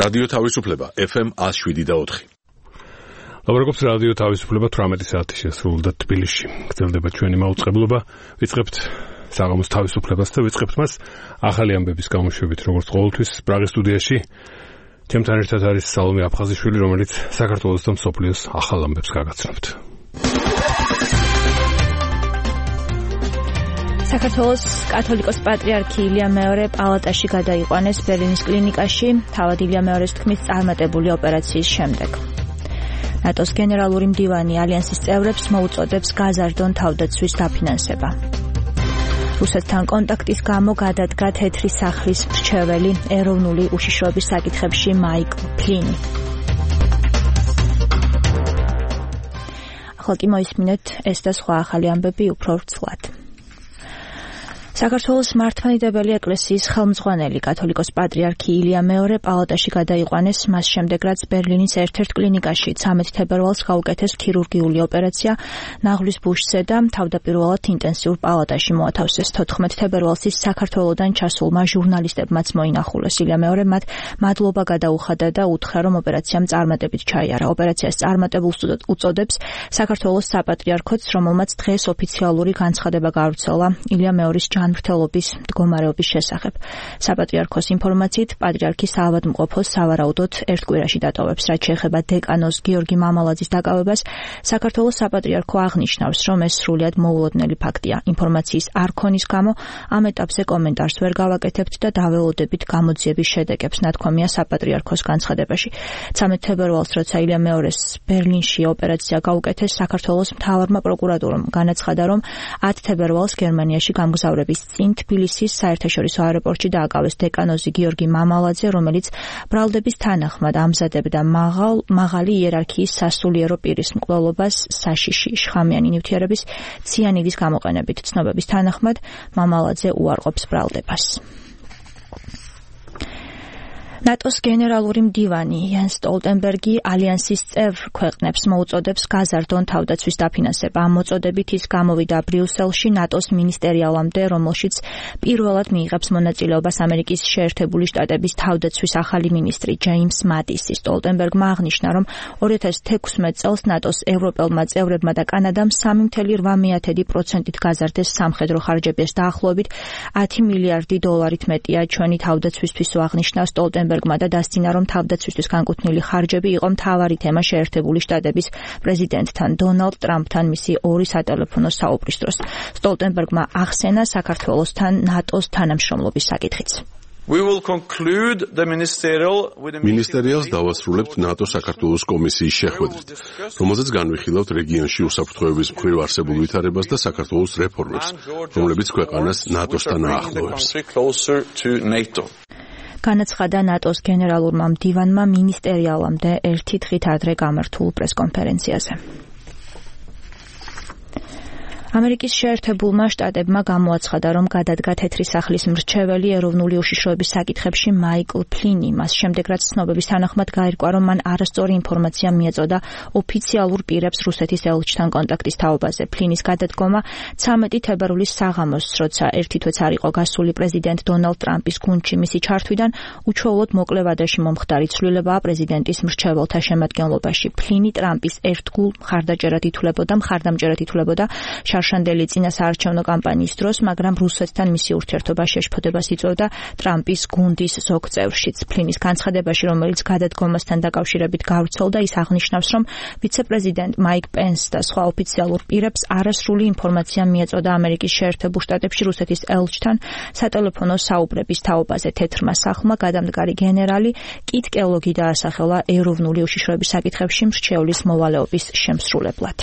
რადიო თავისუფლება FM 107.4. ლაპარაკობს რადიო თავისუფლება 18 საათი შესრულდა თბილისში. გრძელდება ჩვენი მაუწყებლობა. ვიწყებთ საღამოს თავისუფლებას და ვიწყებთ მას ახალი ამბების გამოშვებით, როგორც ყოველთვის პრაღის სტუდიაში. ჩემთან ერთად არის სალომე აფხაზიშვილი, რომელიც საქართველოს და მსოფლიოს ახალ ამბებს გაგაცნობთ. საქართველოს კათოლიკოს პატრიარქი ილია მეორე პალატაში გადაიყვანეს ბერლინის კლინიკაში, თავად ილია მეორეს თქმით წარმატებული ოპერაციის შემდეგ. ნატოს გენერალური მდივანი ალიანსის წევრებს მოუწოდებს გაზარდონ თავდაცვის დაფინანსება. რუსეთთან კონტაქტის გამო გადადგა თეთრი სახლის მრჩეველი ეროვნული უშიშროების საკითხებში მაიკლ ფლინი. ახლა კი მოისმინეთ ეს და სხვა ახალი ამბები უფრო ვრცლად. საქართველოს მართლმადიდებელი ეკლესიის ხელმძღვანელი კათოლიკოს პატრიარქი ილია მეორე პალატაში გადაიყვანეს, მას შემდეგ რაც ბერლინის ერთ-ერთ კლინიკაში 13 თებერვალს გაუკეთეს ქირურგიული ოპერაცია ნაღლის ბუშზე და თავდაპირველად ინტენსიურ პალატაში მოათავსეს. 14 თებერვალს ის საქართველოდან ჩასულმა ჟურნალისტებმაც მოინახულეს. ილია მეორე მათ მადლობა გადაუხადა და უთხრა, რომ ოპერაციამ წარმატებით ჩაიარა. ოპერაციას წარმატებულს უწოდებს საქართველოს საპატრიარქოც, რომელმაც დღეს ოფიციალური განცხადება გაავრცელა ილია მეორის ჯანმრთელობის მდგომარეობის შესახებ. საპატრიარქოს ინფორმაციით, პატრიარქი საავადმყოფოს სავარაუდოდ ერთ კვირაში დატოვებს. რაც შეეხება დეკანოს გიორგი მამალაძის დაკავებას, საქართველოს საპატრიარქო აღნიშნავს, რომ ეს სრულიად მოულოდნელი ფაქტია. ინფორმაციის არ ქონის გამო ამ ეტაპზე კომენტარს ვერ გავაკეთებთ და დაველოდებით გამოძიების შედეგებს, ნათქვამია საპატრიარქოს განცხადებაში. 13 თებერვალს, როცა ილია მეორეს ბერლინში ოპერაცია გაუკეთეს, საქართველოს მთავარმა პროკურატურამ განაცხადა, რომ 10 თებერვალს გერმანიაში გამგზავრების წინ თბილისის საერთაშორისო აეროპორტში დააკავეს დეკანოზი გიორგი მამალაძე, რომელიც ბრალდების თანახმად ამზადებდა მაღალი იერარქიის სასულიერო პირის მკვლელობას საშიში შხამიანი ნივთიერების ციანიდის გამოყენებით. ცნობების თანახმად მამალაძე უარყოფს ბრალდებას. ნატოს გენერალური მდივანი იანს სტოლტენბერგი ალიანსის წევრ ქვეყნებს მოუწოდებს გაზარდონ თავდაცვის დაფინანსება. ამ მოწოდებით ის გამოვიდა ბრიუსელში ნატოს მინისტერიალამდე, რომელშიც პირველად მიიღებს მონაწილეობას ამერიკის შეერთებული შტატების თავდაცვის ახალი მინისტრი ჯეიმს მატისი. სტოლტენბერგმა აღნიშნა, რომ 2016 წელს ნატოს ევროპელმა წევრებმა და კანადამ 3.8% გაზარდეს სამხედრო ხარჯების დაახლოებით 10 მილიარდი დოლარით მეტია ჩვენი თავდაცვისთვის, აღნიშნა სტოლტენბერგი და დასცინა, რომ თავდაცვისთვის განკუთვნილი ხარჯები იყო მთავარი თემა შეერთებული შტატების პრეზიდენტთან დონალდ ტრამპთან მისი ორი სატელეფონო საუბრის დროს. სტოლტენბერგმა ახსენა საქართველოსთან ნატოს თანამშრომლობის საკითხიც. მინისტერიალს დავასრულებთ ნატო-საქართველოს კომისიის შეხვედრით, რომელზეც განვიხილავთ რეგიონში უსაფრთხოების მხრივ არსებულ ვითარებას და საქართველოს რეფორმებს, რომლებიც ქვეყანას ნატოსთან აახლოვებს. განაცხადა ნატოს გენერალურმა მდივანმა მინისტერიალამდე ერთი დღით ადრე გამართულ პრესკონფერენციაზე. ამერიკის შეერთებულმა შტატებმა გამოაცხადა, რომ გადადგა თეთრი სახლის მრჩეველი ეროვნული უშიშროების საკითხებში მაიკლ ფლინი. მას შემდეგ, რაც ცნობების თანახმად გაირკვა, რომ მან არასწორი ინფორმაცია მიეწოდა ოფიციალურ პირებს რუსეთის ელჩთან კონტაქტის თაობაზე. ფლინის გადადგომა 13 თებერვლის საღამოს, როცა ერთი თვეც არ იყო გასული პრეზიდენტ დონალდ ტრამპის გუნდში მისი ჩართვიდან, უჩვეულოდ მოკლე ვადაში მომხდარი ცვლილებაა პრეზიდენტის მრჩეველთა შემადგენლობაში. ფლინი ტრამპის ერთგულ მხარდამჭერად ითვლებოდა შარშანდელი წინასაარჩევნო კამპანიის დროს, მაგრამ რუსეთთან მისი ურთიერთობა შეშფოთებას იწვევდა ტრამპის გუნდის ზოგ წევრშიც. ფლინის განცხადებაში, რომელიც გადადგომასთან დაკავშირებით გავრცელდა, ის აღნიშნავს, რომ ვიცე-პრეზიდენტ მაიკ პენს და სხვა ოფიციალურ პირებს არასრული ინფორმაცია მიეწოდა ამერიკის შეერთებულ შტატებში რუსეთის ელჩთან სატელეფონო საუბრების თაობაზე. თეთრმა სახლმა გადამდგარი გენერალი კიტ კელოგი დაასახელა ეროვნული უშიშროების საკითხებში მრჩევლის მოვალეობის შემსრულებლად.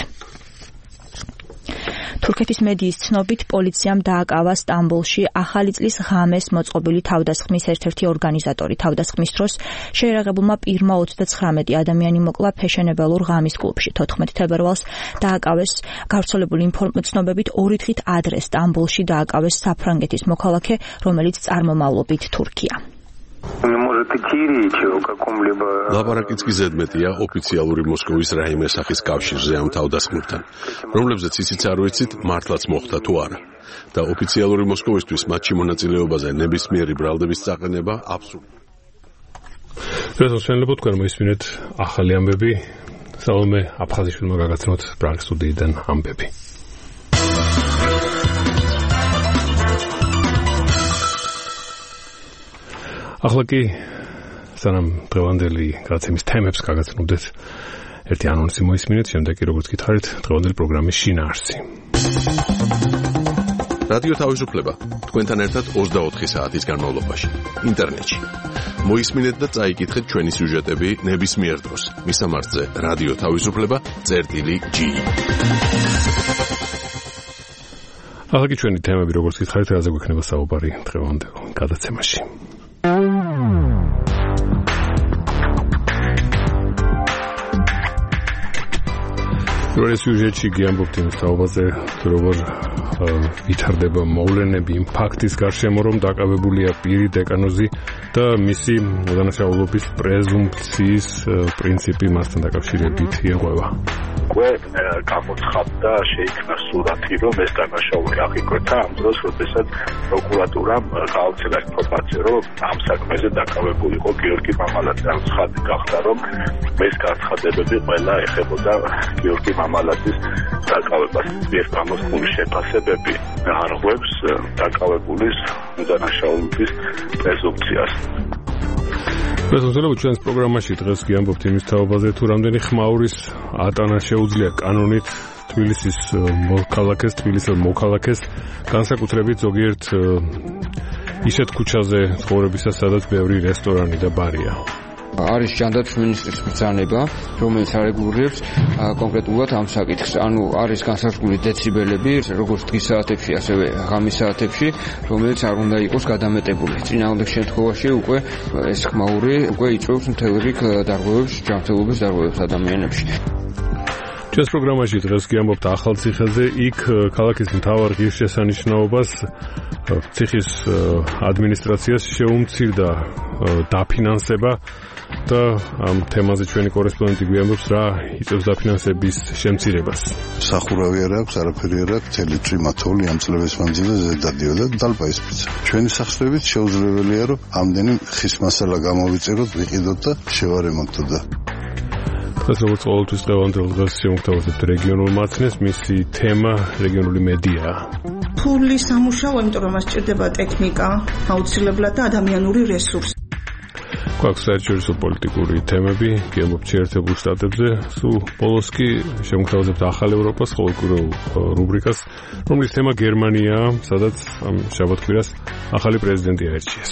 თურქეთის მედიის ცნობით, პოლიციამ დააკავა სტამბოლში ახალი წლის ღამეს მოწყობილი თავდასხმის ერთ-ერთი ორგანიზატორი. თავდასხმის დროს შეერაღებულმა პირმა 39 ადამიანი მოკლა ფეშენებელურ ღამის კლუბში. 14 თებერვალს დააკავეს, გავრცელებული ცნობებით, 2 დღით ადრე სტამბოლში დააკავეს საფრანგეთის მოქალაქე, რომელიც წარმომავლობით თურქია. ლაპარაკიც კი ზედმეტია ოფიციალური მოსკოვის რაიმე სახის კავშირზე ამ თავდასხმებთან, რომლებზეც ისიც არ ვიცით, მართლაც მოხდა თუ არა. და ოფიციალური მოსკოვისთვის მათში მონაწილეობაზე ნებისმიერი ბრალდების წაყენება აბსურდია. შესაძლოა თქვენ მოისმინეთ ახალი ამბები სალომე აფხაზიშვილმა გაგაცნოთ პრაღის სტუდიიდან ამბები. ახლა კი სანამ დღევანდელი გადაცემის თემებს გაგაცნობდეთ ერთი ანონსი მოისმინეთ, შემდეგ კი როგორც გითხარით დღევანდელი პროგრამის შინაარსი. რადიო თავისუფლება თქვენთან ერთად 24 საათის განმავლობაში ინტერნეტში. მოისმინეთ და წაიკითხეთ ჩვენი სიუჟეტები ნებისმიერ დროს. მისამართზე რადიო თავისუფლება.gi. ახლა კი ჩვენი თემები როგორც გითხარით, რაზე გვექნება საუბარი დღევანდელ გადაცემაში. პირველ სიუჟეტში გიამბობთ იმ თაობაზე, როგორ ვითარდება მოვლენები იმ ფაქტის გარშემო, რომ დაკავებულია პირი დეკანოზი და მისი უდანაშაულობის პრეზუმფციის პრინციპი მასთან დაკავშირებით იღება. უკვე გამოცხადდა შეიქმნა სურათი, რომ ეს დანაშაული აღიკვეთა ამ დროს, როდესაც პროკურატურამ გააუქცია ინფორმაცია, რომ ამ საქმეზე დაკავებული იყო გიორგი მამალაძე. ამ ცხადი გახდა, რომ ეს განცხადებები ყველა ეხებოდა გიორგი მამალაძის დაკავებას. ეს გამოსული შეფასებები არღვევს დაკავებულის უდანაშაულობის პრეზუმფციას. შესაძლოა ჩვენს პროგრამაში დღეს გიამბობთ იმის თაობაზე, თუ რამდენი ხმაურის ატანა შეუძლია კანონით თბილისის მოქალაქეს განსაკუთრებით ზოგიერთ ისეთ ქუჩაზე ცხოვრებისას, სადაც ბევრი რესტორანი და ბარია. არის ჯანდაცვის მინისტრის ბრძანება, რომელიც არეგულირებს კონკრეტულად ამ საკითხს. ანუ არის განსაზღვრული დეციბელები, როგორც დღის საათებში, ასევე ღამის საათებში, რომელიც არ უნდა იყოს გადამეტებული. წინააღმდეგ შემთხვევაში უკვე ეს ხმაური უკვე იწვევს მთელ რიგ დარღვევებს, ჯანმრთელობის დარღვევებს ადამიანებში. ჩვენს პროგრამაში დღეს გიამბობთ ახალციხეზე, იქ ქალაქის მთავარ ღირსშესანიშნაობას ციხის ადმინისტრაციას შეუმცირდა დაფინანსება და ამ თემაზე ჩვენი კორესპონდენტი გვიამბობს, რა იწევს დაფინანსების შემცირებას. სახურავი არ აქვს, არაფერი არ აქვს, მთელი წვიმათოლი ამ წლების მანძილზე დადიოდა და დალბა ისპიცა. ჩვენი სახსრებით შეუძლებელია, რომ ამდენი ხის მასალა გამოვიწეროთ, ვიყიდოთ და შევარემონტოთ და დღეს როგორც ყოველთვის დღევანდელ დღეს შემოგთავაზებთ რეგიონულ მაცნეს, მისი თემა რეგიონული მედიაა. ფული სამუშაო, იმიტომ რომ მას სჭირდება ტექნიკა, აუცილებლად და ადამიანური რესურსი. გვაქვს საერთაშორისო პოლიტიკური თემები, გიამბობთ შეერთებულ შტატებზე, სულ ბოლოს კი შემოგთავაზებთ ახალ ევროპას ყოველკვირეულ რუბრიკას, რომლის თემა გერმანიაა, სადაც ამ შაბათ-კვირას ახალი პრეზიდენტი აირჩიეს.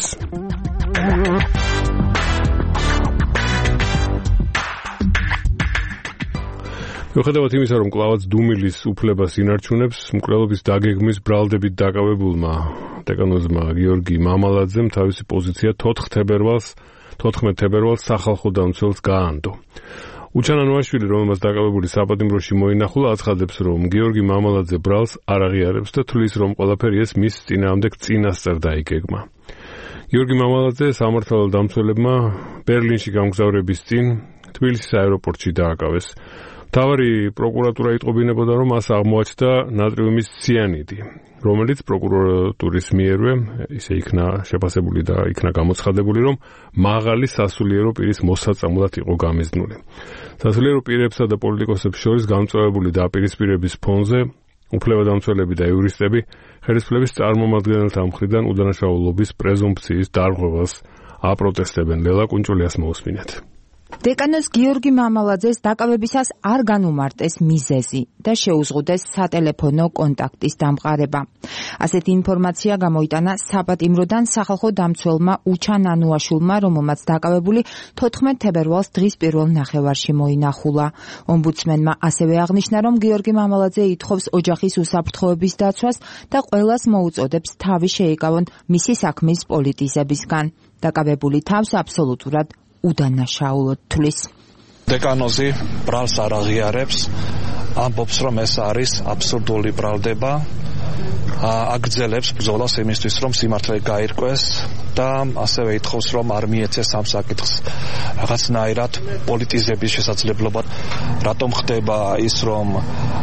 მიუხედავად იმისა, რომ კლავაც დუმილის უფლებას ინარჩუნებს, მკვლელობის დაგეგმვის ბრალდებით დაკავებულმა დეკანოზმა გიორგი მამალაძემ თავისი პოზიცია 14 თებერვალს სახალხო დამცველს გაანდო. უჩან ანუაშვილი, რომელმაც დაკავებული საპატიმროში მოინახულა, აცხადებს, რომ გიორგი მამალაძე ბრალს არ აღიარებს და თვლის, რომ ყველაფერი ეს მის წინააღმდეგ წინასწარ დაიგეგმა. გიორგი მამალაძე სამართალო დამცველებმა ბერლინში გამგზავრების წინ თბილისის აეროპორტში დააკავეს. მთავარი პროკურატურა იტყობინებოდა, რომ მას აღმოაჩნდა ნატრიუმის ციანიდი, რომელიც პროკურატურის მიერვე ისე იქნა შეფასებული და იქნა გამოცხადებული, რომ მაღალი სასულიერო პირის მოსაწამლად იყო გამიზნული. სასულიერო პირებსა და პოლიტიკოსებს შორის გამწვავებული დაპირისპირების ფონზე უფლებადამცველები და იურისტები ხელისუფლების წარმომადგენელთა მხრიდან უდანაშაულობის პრეზუმფციის დარღვევას აპროტესტებენ. ლელა კუნჭულიას მოусმინეთ. დეკანოზ გიორგი მამალაძეს დაკავებისას არ განუმარტეს მიზეზი და შეუზღუდეს სატელეფონო კონტაქტის დამყარება. ასეთი ინფორმაცია გამოიტანა საპატიმროდან სახალხო დამცველმა უჩან ანუაშვილმა, რომელმაც დაკავებული 14 თებერვალს დღის პირველ ნახევარში მოინახულა. ომბუდსმენმა ასევე აღნიშნა, რომ გიორგი მამალაძე ითხოვს ოჯახის უსაფრთხოების დაცვას და ყველას მოუწოდებს თავი შეიკავონ მისი საქმის პოლიტიზებისგან. დაკავებული თავს აბსოლუტურად უდანაშაულოდ თვლის. დეკანოზი ბრალს არ აღიარებს, ამბობს, რომ ეს არის აბსურდული ბრალდება, აგრძელებს ბრძოლას იმისთვის, რომ სიმართლე გაირკვეს და ასევე ითხოვს, რომ არ მიეცეს ამ საკითხს რაღაცნაირად პოლიტიზების შესაძლებლობა. რატომ ხდება ის, რომ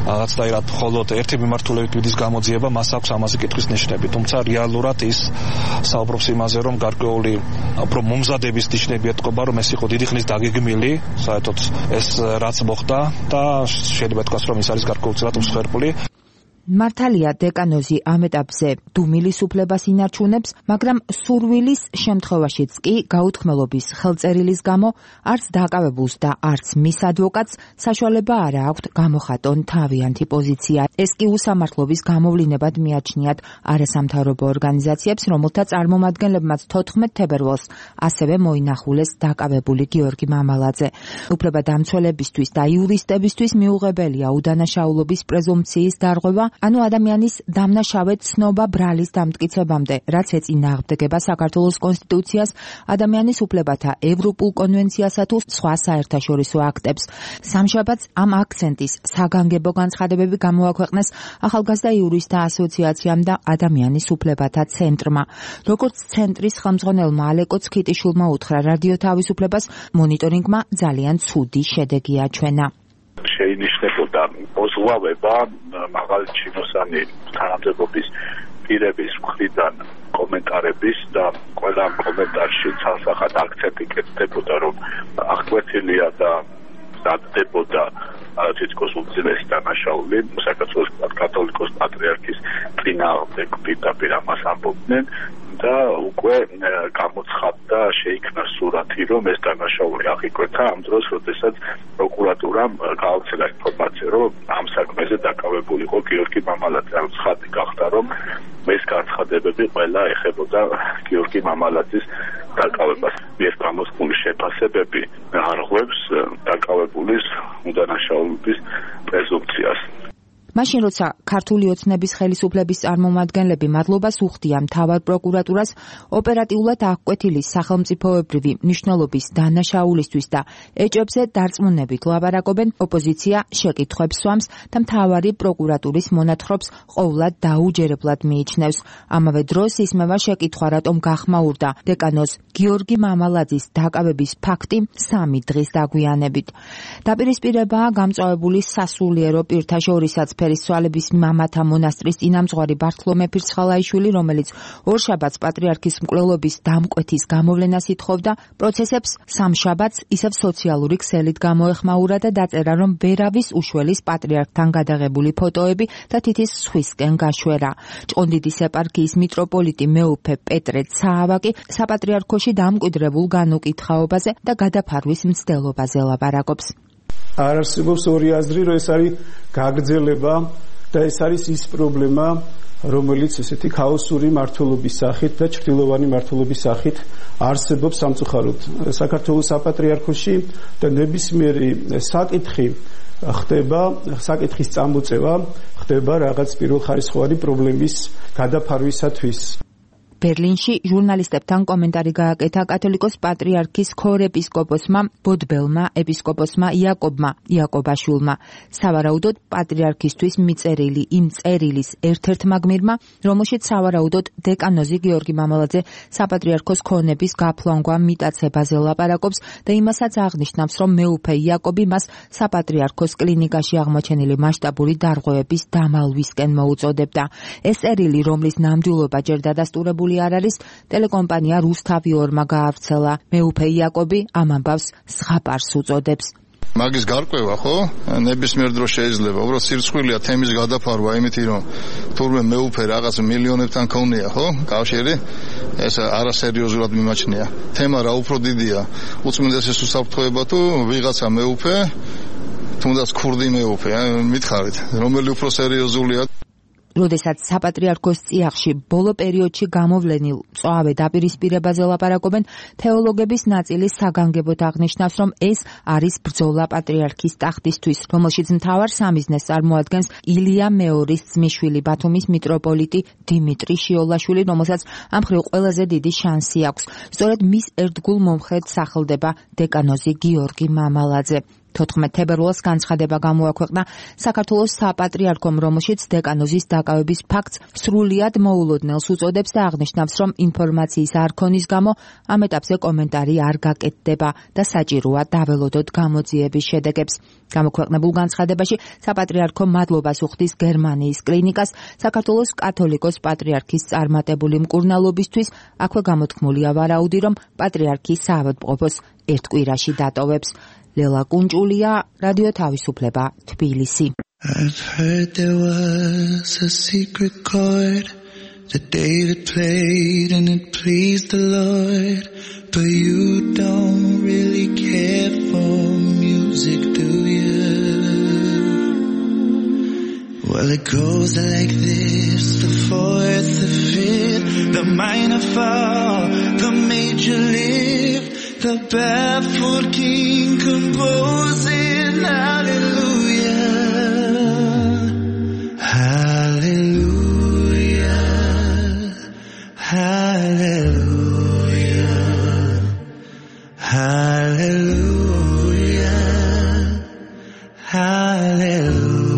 რაღაცნაირად მხოლოდ ერთი მიმართულებით მიდის გამოძიება, მას აქვს ამაზე კითხვის ნიშნები. თუმცა რეალურად ის საუბრობს იმაზე, რომ გარკვეული უფრო მომზადების ნიშნები ეთყობა, რომ ეს იყო დიდი ხნის დაგეგმილი, საერთოდ ეს რაც მოხდა და შეიძლება თქვას, რომ ის არის გარკვეულწილად მსხვერპლი. მართალია დეკანოზი ამ ეტაპზე დუმილის უფლებას ინარჩუნებს, მაგრამ სურვილის შემთხვევაშიც კი გაუთქმელობის ხელწერილის გამო არც დაკავებულს და არც მის ადვოკატს საშუალება არ აქვთ გამოხატონ თავიანთი პოზიცია. ეს კი უსამართლობის გამოვლინებად მიაჩნიათ არასამთავრობო ორგანიზაციებს, რომელთა წარმომადგენლებმაც 14 თებერვალს ასევე მოინახულეს დაკავებული გიორგი მამალაძე. უფლებადამცველებისთვის და იურისტებისთვის მიუღებელია უდანაშაულობის პრეზუმპციის დარღვევა, ანუ ადამიანის დამნაშავედ ცნობა ბრალის დამტკიცებამდე, რაც ეწინააღმდეგება საქართველოს კონსტიტუციას, ადამიანის უფლებათა ევროპულ კონვენციასა თუ სხვა საერთაშორისო აქტებს. სამშაბათს ამ აქცენტის საგანგებო განცხადებები გამოაქვეყნეს ახალგაზრდა იურისტთა ასოციაციამ და ადამიანის უფლებათა ცენტრმა. როგორც ცენტრის ხელმძღვანელმა ალეკო ცქიტიშვილმა უთხრა რადიო თავისუფლებას, მონიტორინგმა ძალიან ცუდი შედეგი აჩვენა. შეინიშნებოდა მოზღვავება მაღალი ჩინოსანი თანამდებობის პირების მხრიდან კომენტარების და ყველა კომენტარში ცალსახად აქცენტი კეთდებოდა, რომ აღკვეთილია და დადგებოდა თითქოს უძველესი დანაშაული საქართველოს კათოლიკოს პატრიარქის წინააღმდეგ პირდაპირ ამას ამბობდნენ და უკვე გამოცხადდა, შეიქმნა სურათი, რომ ეს დანაშაული აღიკვეთა ამ დროს, როდესაც პროკურატურამ გააუცილა ინფორმაცია, რომ ამ საქმეზე დაკავებული იყო გიორგი მამალაძე. ამ ცხადი გახდა, რომ ეს განცხადებები ყველა ეხებოდა გიორგი მამალაძის დაკავებას. ეს გამოსხული შეფასებები არღვევს დაკავებულის უდანაშაულობის პრეზუმპციას. მაშინ როცა ქართული ოცნების ხელისუფლების წარმომადგენლები მადლობას უხდიან მთავარ პროკურატურას ოპერატიულად აღკვეთილი სახელმწიფოებრივი მნიშვნელობის დანაშაულისთვის და ეჭებზე დარწმუნებით ლაპარაკობენ, ოპოზიცია შეკითხვებს სვამს და მთავარი პროკურატურის მონათხრობს ყოვლად დაუჯერებლად მიიჩნევს. ამავე დროს ისმევა შეკითხვა, რატომ გახმაურდა დეკანოს გიორგი მამალაძის დაკავების ფაქტი 3 დღის დაგვიანებით. დაპირისპირებაა გამწვავებული სასულიერო პირთა შორისაც ფერისცვალების მამათა მონასტრის წინამძღვარი ბართლომე ფირცხალაიშვილი, რომელიც ორშაბათს პატრიარქის მკვლელობის დამკვეთის გამოვლენას ითხოვდა, პროცესებს სამშაბათს ისევ სოციალური ქსელით გამოეხმაურა და დაწერა, რომ ვერავის უშველის პატრიარქთან გადაღებული ფოტოები და თითის სხვისკენ გაშვერა. ჭყონდიდის ეპარქიის მიტროპოლიტი მეუფე პეტრე ცაავაკი საპატრიარქოში დამკვიდრებულ განუკითხაობაზე და გადაფარვის მცდელობაზე ლაპარაკობს. არ არსებობს ორი აზრი, რომ ეს არის გაგრძელება და ეს არის ის პრობლემა, რომელიც ესეთი ქაოსური მართლობის სახით და ჭრილოვანი მართლობის სახით არსებობს სამწუხაროდ საქართველოს საპატრიარქოში და ნებისმიერი საკითხი ხდება, საკითხის წამოწევა ხდება რაღაც პირველხარისხოვანი პრობლემის გადაფარვისათვის. ბერლინში ჟურნალისტებთან კომენტარი გააკეთა კათოლიკოს პატრიარქის ქორეპისკოპოსმა ბოდბელმა ეპისკოპოსმა იაკობმა იაკობაშვილმა. სავარაუდოდ პატრიარქისთვის მიწერილი იმ წერილის ერთ-ერთმა გმირმა, რომელშიც სავარაუდოდ დეკანოზი გიორგი მამალაძე საპატრიარქოს ქონების გაფლანგვა მიტაცებაზე ლაპარაკობს და იმასაც აღნიშნავს, რომ მეუფე იაკობი მას საპატრიარქოს კლინიკაში აღმოჩენილი მასშტაბური დარღვევების დამალვისკენ მოუწოდებდა. ეს წერილი, რომლის ნამდვილობა ჯერ დადასტურებული არ არის, ტელეკომპანია რუსთავიორმა გაავრცელა. მეუფე იაკობი ამ ამბავს სხაპარს უწოდებს. მაგის გარკვევა, ხო? ნებისმიერ დროს შეიძლება. უბრალოდ სირცხვილია თემის გადაფარვა, იმით რომ თურმე მეუფე რაღაც მილიონებთან ქონია, ხო? კავშირი ეს არასერიოზულად მიმაჩნია. თემა რა უფრო დიდია. უწმინდესის უსაფრთხოება თუ ვიღაცა მეუფე, თუნდაც ქურდი მეუფე, მითხარით, რომელი უფრო სერიოზულია. როდესაც საპატრიარქოს წიაღში ბოლო პერიოდში გამოვლენილ მწვავე დაპირისპირებაზე ლაპარაკობენ, თეოლოგების ნაწილი საგანგებოდ აღნიშნავს, რომ ეს არის ბრძოლა პატრიარქის ტახტისთვის, რომელშიც მთავარ სამიზნეს წარმოადგენს ილია მეორის ძმისშვილი ბათუმის მიტროპოლიტი დიმიტრი შიოლაშვილი, რომელსაც ამ მხრივ ყველაზე დიდი შანსი აქვს. სწორედ მის ერთგულ მომხრედ სახელდება დეკანოზი გიორგი მამალაძე. 14 თებერვალს განცხადება გამოაქვეყნა საქართველოს საპატრიარქომ, რომელშიც დეკანოზის დაკავების ფაქტს სრულიად მოულოდნელს უწოდებს და აღნიშნავს, რომ ინფორმაციის არ ქონის გამო ამ ეტაპზე კომენტარი არ გაკეთდება და საჭიროა დაველოდოთ გამოძიების შედეგებს. გამოქვეყნებულ განცხადებაში საპატრიარქო მადლობას უხდის გერმანიის კლინიკას, საქართველოს კათოლიკოს პატრიარქის წარმატებული მკურნალობისთვის. აქვე გამოთქმულია ვარაუდი, რომ პატრიარქი საავადმყოფოს ერთ კვირაში დატოვებს. ლელა კუნჭულია, რადიო თავისუფლება, თბილისი. I've heard there was a secret chord that David played and it pleased the Lord, but you don't really care for music, do you? Well, it goes like this: the fourth, the fifth, the minor fall, the major lift, the barefoot king composing hallelujah, hallelujah, hallelujah, hallelujah, hallelujah.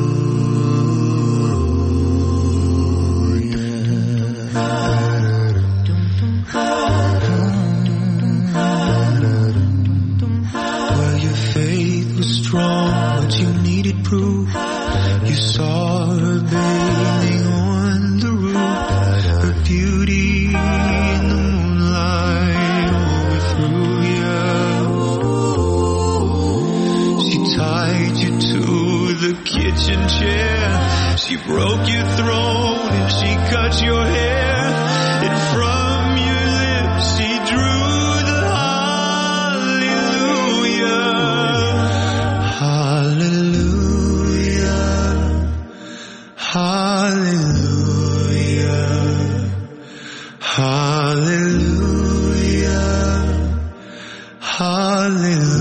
But you needed proof. You saw her bathing on the roof, her beauty in the moonlight overthrew you. She tied you to the kitchen chair, she broke your throat and she cut your hair, and from your lips she drew the hallelujah, hallelujah, hallelujah.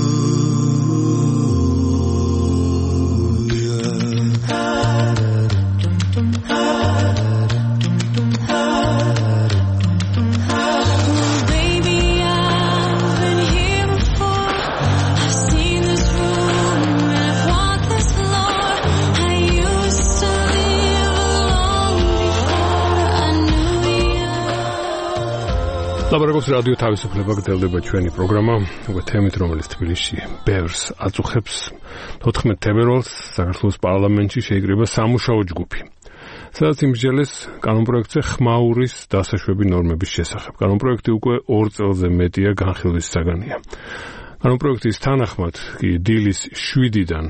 ლაბორატორიის რადიო თავისუფლება გრძელდება ჩვენი პროგრამა, უკვე თემით, რომელიც თბილისში ბევრს აწუხებს. 14 თებერვალს საქართველოს პარლამენტში შეიკრიბა სამუშაო ჯგუფი, სადაც იმსჯელეს კანონპროექტზე ხმაურის დასაშვები ნორმების შესახებ. კანონპროექტი უკვე 2 წელზე მეტია განხილვის საგანია. კანონპროექტის თანახმად კი დილის 7-დან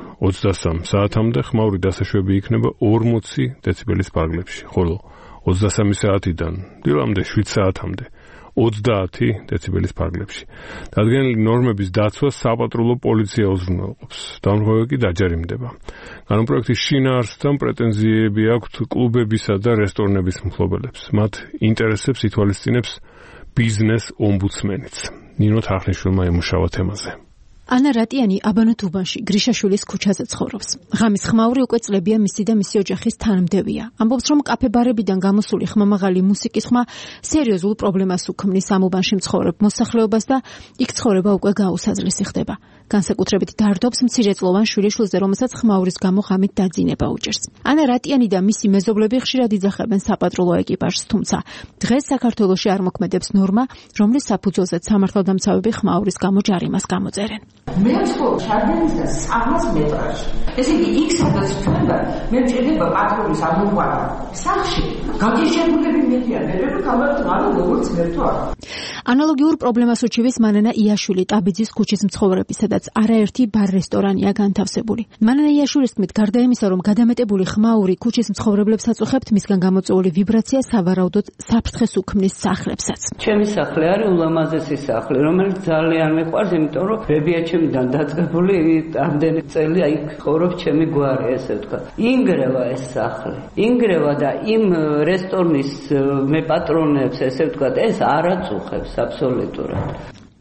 23 საათამდე ხმაური დასაშვები იქნება 40 დეციბელის პარგლებში, ხოლო 23 საათიდან დილამდე 7 საათამდე 30 დეციბელის პარგლებში. დადგენილი ნორმების დაცვა საპატრულო პოლიცია უზრუნველყოფს. დამხმარე კი დაჯერიმდება. კანონპროექტის შინაარსთან პრეტენზიები აქვთ კლუბებისა და რესტორნების მფლობელებს. მათ ინტერესებს ითვალისწინებს ბიზნეს ომბუდსმენიც. ნინო თახნიშვილმა ემუშავა თემაზე. ანა რატიანი აბანოთუბანში გრიშაშვილის ქუჩაზე ცხოვრობს. ღამის ხმაური უკვე წლებია მისი და მისი ოჯახის თანმდევია. ამბობს, რომ კაფე-ბარებიდან გამოსული ხმამაღალი მუსიკის ხმა სერიოზულ პრობლემას უქმნის ამ უბანში მცხოვრებ მოსახლეობას და იქ ცხოვრება უკვე გაუსაზრისი ხდება. განსაკუთრებით დარდობს მცირეწლოვან შვილიშვილზე, რომელსაც ხმაურის გამო ღამით დაძინება უჭერს. ანა რატიანი და მისი მეზობლები ხშირად იძახებენ საპატრულო ეკიპაჟს, თუმცა დღეს საქართველოში არ მოქმედებს ნორმა, რომლის საფუძველზეც სამართალდამცავები ხმაურის გამო ჯარიმას გამოწერენ. მე ვცხოვრობ შარდენისგან 100 მეტრში. ესე იგი, იქ სადაც ჩვენდა, მე მჭირდება პატრულის ამოყვანა. სახში გაგიჟებულები მეტია, მე გამარჯვება როგორც მერტო არა. ანალოგიურ პრობლემას უჩივის მანანა იაშვილი ტაბიძის ქუჩის მცხოვრები, სადაც არაერთი ბარ-რესტორანია განთავსებული. მანანა იაშვილის თქმით, გარდა იმისა, რომ გადამეტებული ხმაური ქუჩის მცხოვრებლებს აწუხებთ, მისგან გამოწვეული ვიბრაცია სავარაუდოდ საფრთხეს უქმნის სახლებსაც. ჩემი სახლი არის ულამაზესი სახლი, რომელიც ძალიან მიყვარს, იმიტომ რომ ბებიაჩემიდან დაწყებული ამდენი წელი იქ ხორობს ჩემი გვარი, ესე ვთქვა. ინგრევა ეს სახლი. ინგრევა და იმ რესტორნის მე პატრონებს, ესე ვთქვა, ეს არ აწუხებს აბსოლუტურად.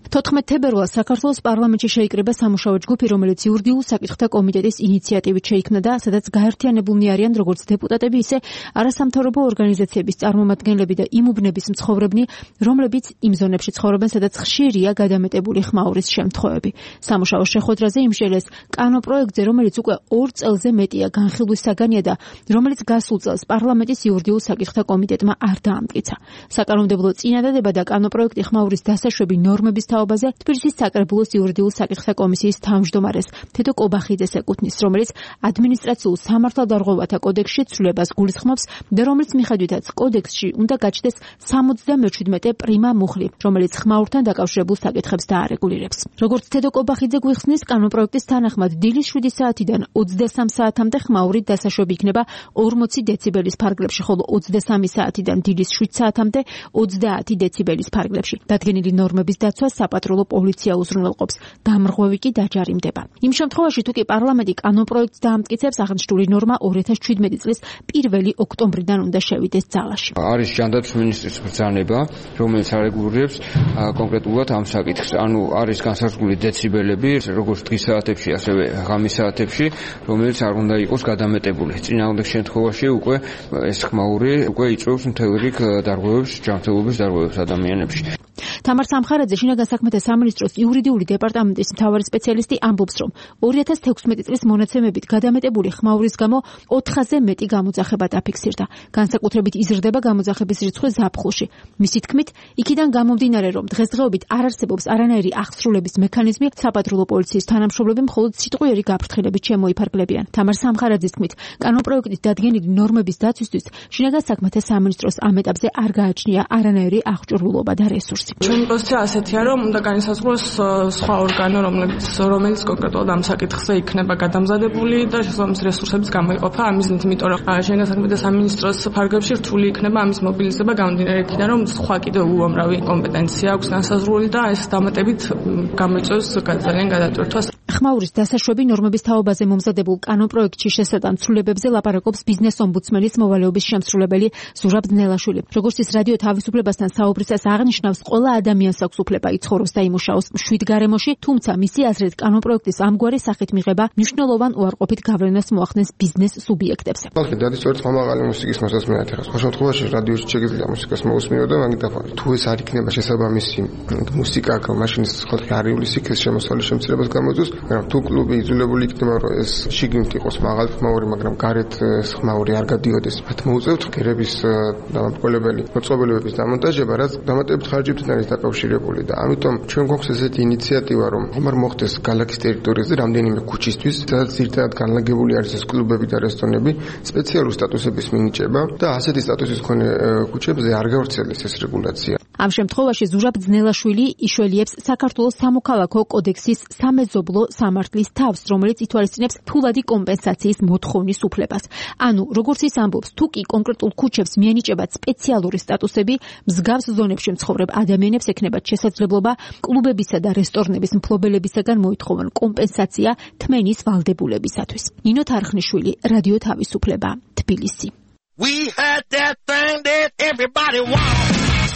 14 თებერვალს საქართველოს პარლამენტში შეიკრიბა სამუშაო ჯგუფი, რომელიც იურიდიულ საკითხთა კომიტეტის ინიციატივით შეიქმნა და სადაც გაერთიანებულნი არიან როგორც დეპუტატები, ისე არასამთავრობო ორგანიზაციების წარმომადგენლები და იმ უბნების მცხოვრებნი, რომლებიც იმ ზონებში ცხოვრობენ, სადაც ხშირია გადამეტებული ხმაურის შემთხვევები. სამუშაო შეხვედრაზე იმსჯელეს კანონპროექტზე, რომელიც უკვე 2 წელზე მეტია განხილვის საგანია და რომელიც გასულ წელს პარლამენტის იურიდიულ საკითხთა კომიტეტმა არ დაამტკიცა. საკანონმდებლო წინადადება და კანონპროექტი ხმაურის დასაშვები ნორმების თაობაზე თბილისის საკრებულოს იურიდიულ საკითხთა კომისიის თავმჯდომარეს თედო კობახიძეს ეკუთვნის, რომელიც ადმინისტრაციულ სამართალდარღვევათა კოდექსში ცვლილებას გულისხმობს და რომელიც მიხედვითაც კოდექსში უნდა გაჩნდეს 77 პრიმა მუხლი, რომელიც ხმაურთან დაკავშირებულ საკითხებს დაარეგულირებს. როგორც თედო კობახიძე გვიხსნის, კანონპროექტის თანახმად დილის 7 საათიდან 23 საათამდე ხმაური დასაშვები იქნება 40 დეციბელის ფარგლებში, ხოლო 23 საათიდან დილის 7 საათამდე 30 დეციბელის ფარგლებში. დადგენილი ნორმების დაცვა საპატრულო პოლიცია უზრუნველყოფს, დამრღვევი კი დაჯარიმდება. იმ შემთხვევაში, თუ კი პარლამენტი კანონპროექტს დაამტკიცებს, აღნიშნული ნორმა 2017 წლის 1 ოქტომბრიდან უნდა შევიდეს ძალაში. არის ჟანდარმის მინისტრის ბრძანება, რომელიც არეგულირებს კონკრეტულად ამ საკითხს. ანუ არის განსაზღვრული დეციბელები, როგორც დღის საათებში, ასევე ღამის საათებში, რომელიც არ უნდა იყოს გადამეტებული. წინააღმდეგ შემთხვევაში უკვე ეს ხმაური უკვე იწვევს მთელ რიგ დარღვევებს, ჯანმრთელობის დარღვევებს ადამიანებში. თამარ სამხარაძე, შინაგან საქმეთა სამინისტროს იურიდიული დეპარტამენტის მთავარი სპეციალისტი, ამბობს, რომ 2016 წლის მონაცემებით გადამეტებული ხმაურის გამო 4-ზე მეტი გამოძახება დაფიქსირდა. განსაკუთრებით იზრდება გამოძახების რიცხვი ზაფხულში. მისი თქმით, იქიდან გამომდინარე, რომ დღესდღეობით არ არსებობს არანაირი აღსრულების მექანიზმი, საპატრულო პოლიციის თანამშრომლები მხოლოდ სიტყვიერი გაფრთხილებით შემოიფარგლებიან. თამარ სამხარაძის თქმით, კანონპროექტის დადგენილი ნორმების დაცვისთვის შინაგან საქმეთა სამინისტროს ამ ეტაპზე არ გააჩნია არანაირი აღჭურვილობა და რესურსი. ჩვენი პოზიცია ასეთია, რომ უნდა განისაზღვროს სხვა ორგანო, რომელიც კონკრეტულად ამ საკითხზე იქნება გადამზადებული და შესაბამის რესურსების გამოიყოფა ამ მიზნით, იმიტომ რომ შინაგან საქმეთა სამინისტროს ფარგლებში რთული იქნება ამის მობილიზება გამომდინარე იქიდან, რომ სხვა კიდევ უამრავი კომპეტენცია აქვს განსაზღვრული და ეს დამატებით გამოიწვევს ძალიან გადატვირთვას. ხმაურის დასაშვები ნორმების თაობაზე მომზადებულ კანონპროექტში შესატან ცვლილებებზე ლაპარაკობს ბიზნეს ომბუდსმენის მოვალეობის შემსრულებელი ზურაბ ძნელაშვილი. როგორც ის რადიო თავისუფლებასთან საუბრისას აღნიშნავს, ყველა ადამიანს აქვს უფლება იცხოვროს და იმუშაოს მშვიდ გარემოში, თუმცა მისი აზრით კანონპროექტის ამგვარი სახით მიღება მნიშვნელოვან უარყოფით გავლენას მოახდენს ბიზნეს სუბიექტებს. ხალხი დადისწორებს მაღალი მუსიკის მოსასმენად ახლა. სხვა შემთხვევაში რადიოში შეგიძლია მუსიკას მოусმინო და მაგით თუ ეს არ იქნება შესაბამისი მუსიკა, მაშინ ხალხი არ იulis იქ ეს შემოსავლის შემცირებას გამოიწვევს. მაგრამ თუ კლუბი იძულებული იქნება, რომ ეს შიგნით იყოს მაღალი ხმაური, მაგრამ გარეთ ხმაური არ გადიოდეს, მათ მოუწევთ გერების დამამტყველებელი მოწყობილობების დამონტაჟება, რაც დამატებით ხარჯებთან არის დაკავშირებული და ამიტომ ჩვენ გვაქვს ესეთი ინიციატივა, რომ ხომარ მოხდეს ქალაქის ტერიტორიაზე რამდენიმე ქუჩისთვის, სადაც ძირითადად განლაგებული არის ეს კლუბები და რესტორნები, სპეციალური სტატუსების მინიჭება და ასეთი სტატუსის მქონე ქუჩებზე არ გავრცელდეს ეს რეგულაცია. ამ შემთხვევაში ზურაბ ძნელაშვილი იშველიებს საქართველოს სამოქალაქო კოდექსის სამეზობლო სამართლის თავს, რომელიც ითვალისწინებს ფულადი კომპენსაციის მოთხოვნის უფლებას. ანუ, როგორც ის ამბობს, თუ კი კონკრეტულ ქუჩებს მიენიჭებათ სპეციალური სტატუსები, მსგავს ზონებში მცხოვრებ ადამიანებს ექნებათ შესაძლებლობა კლუბებისა და რესტორნების მფლობელებისაგან მოითხოვონ კომპენსაცია თმენის ვალდებულებისათვის. ნინო თარხნიშვილი, რადიო თავისუფლება, თბილისი. We had that thing that everybody wants.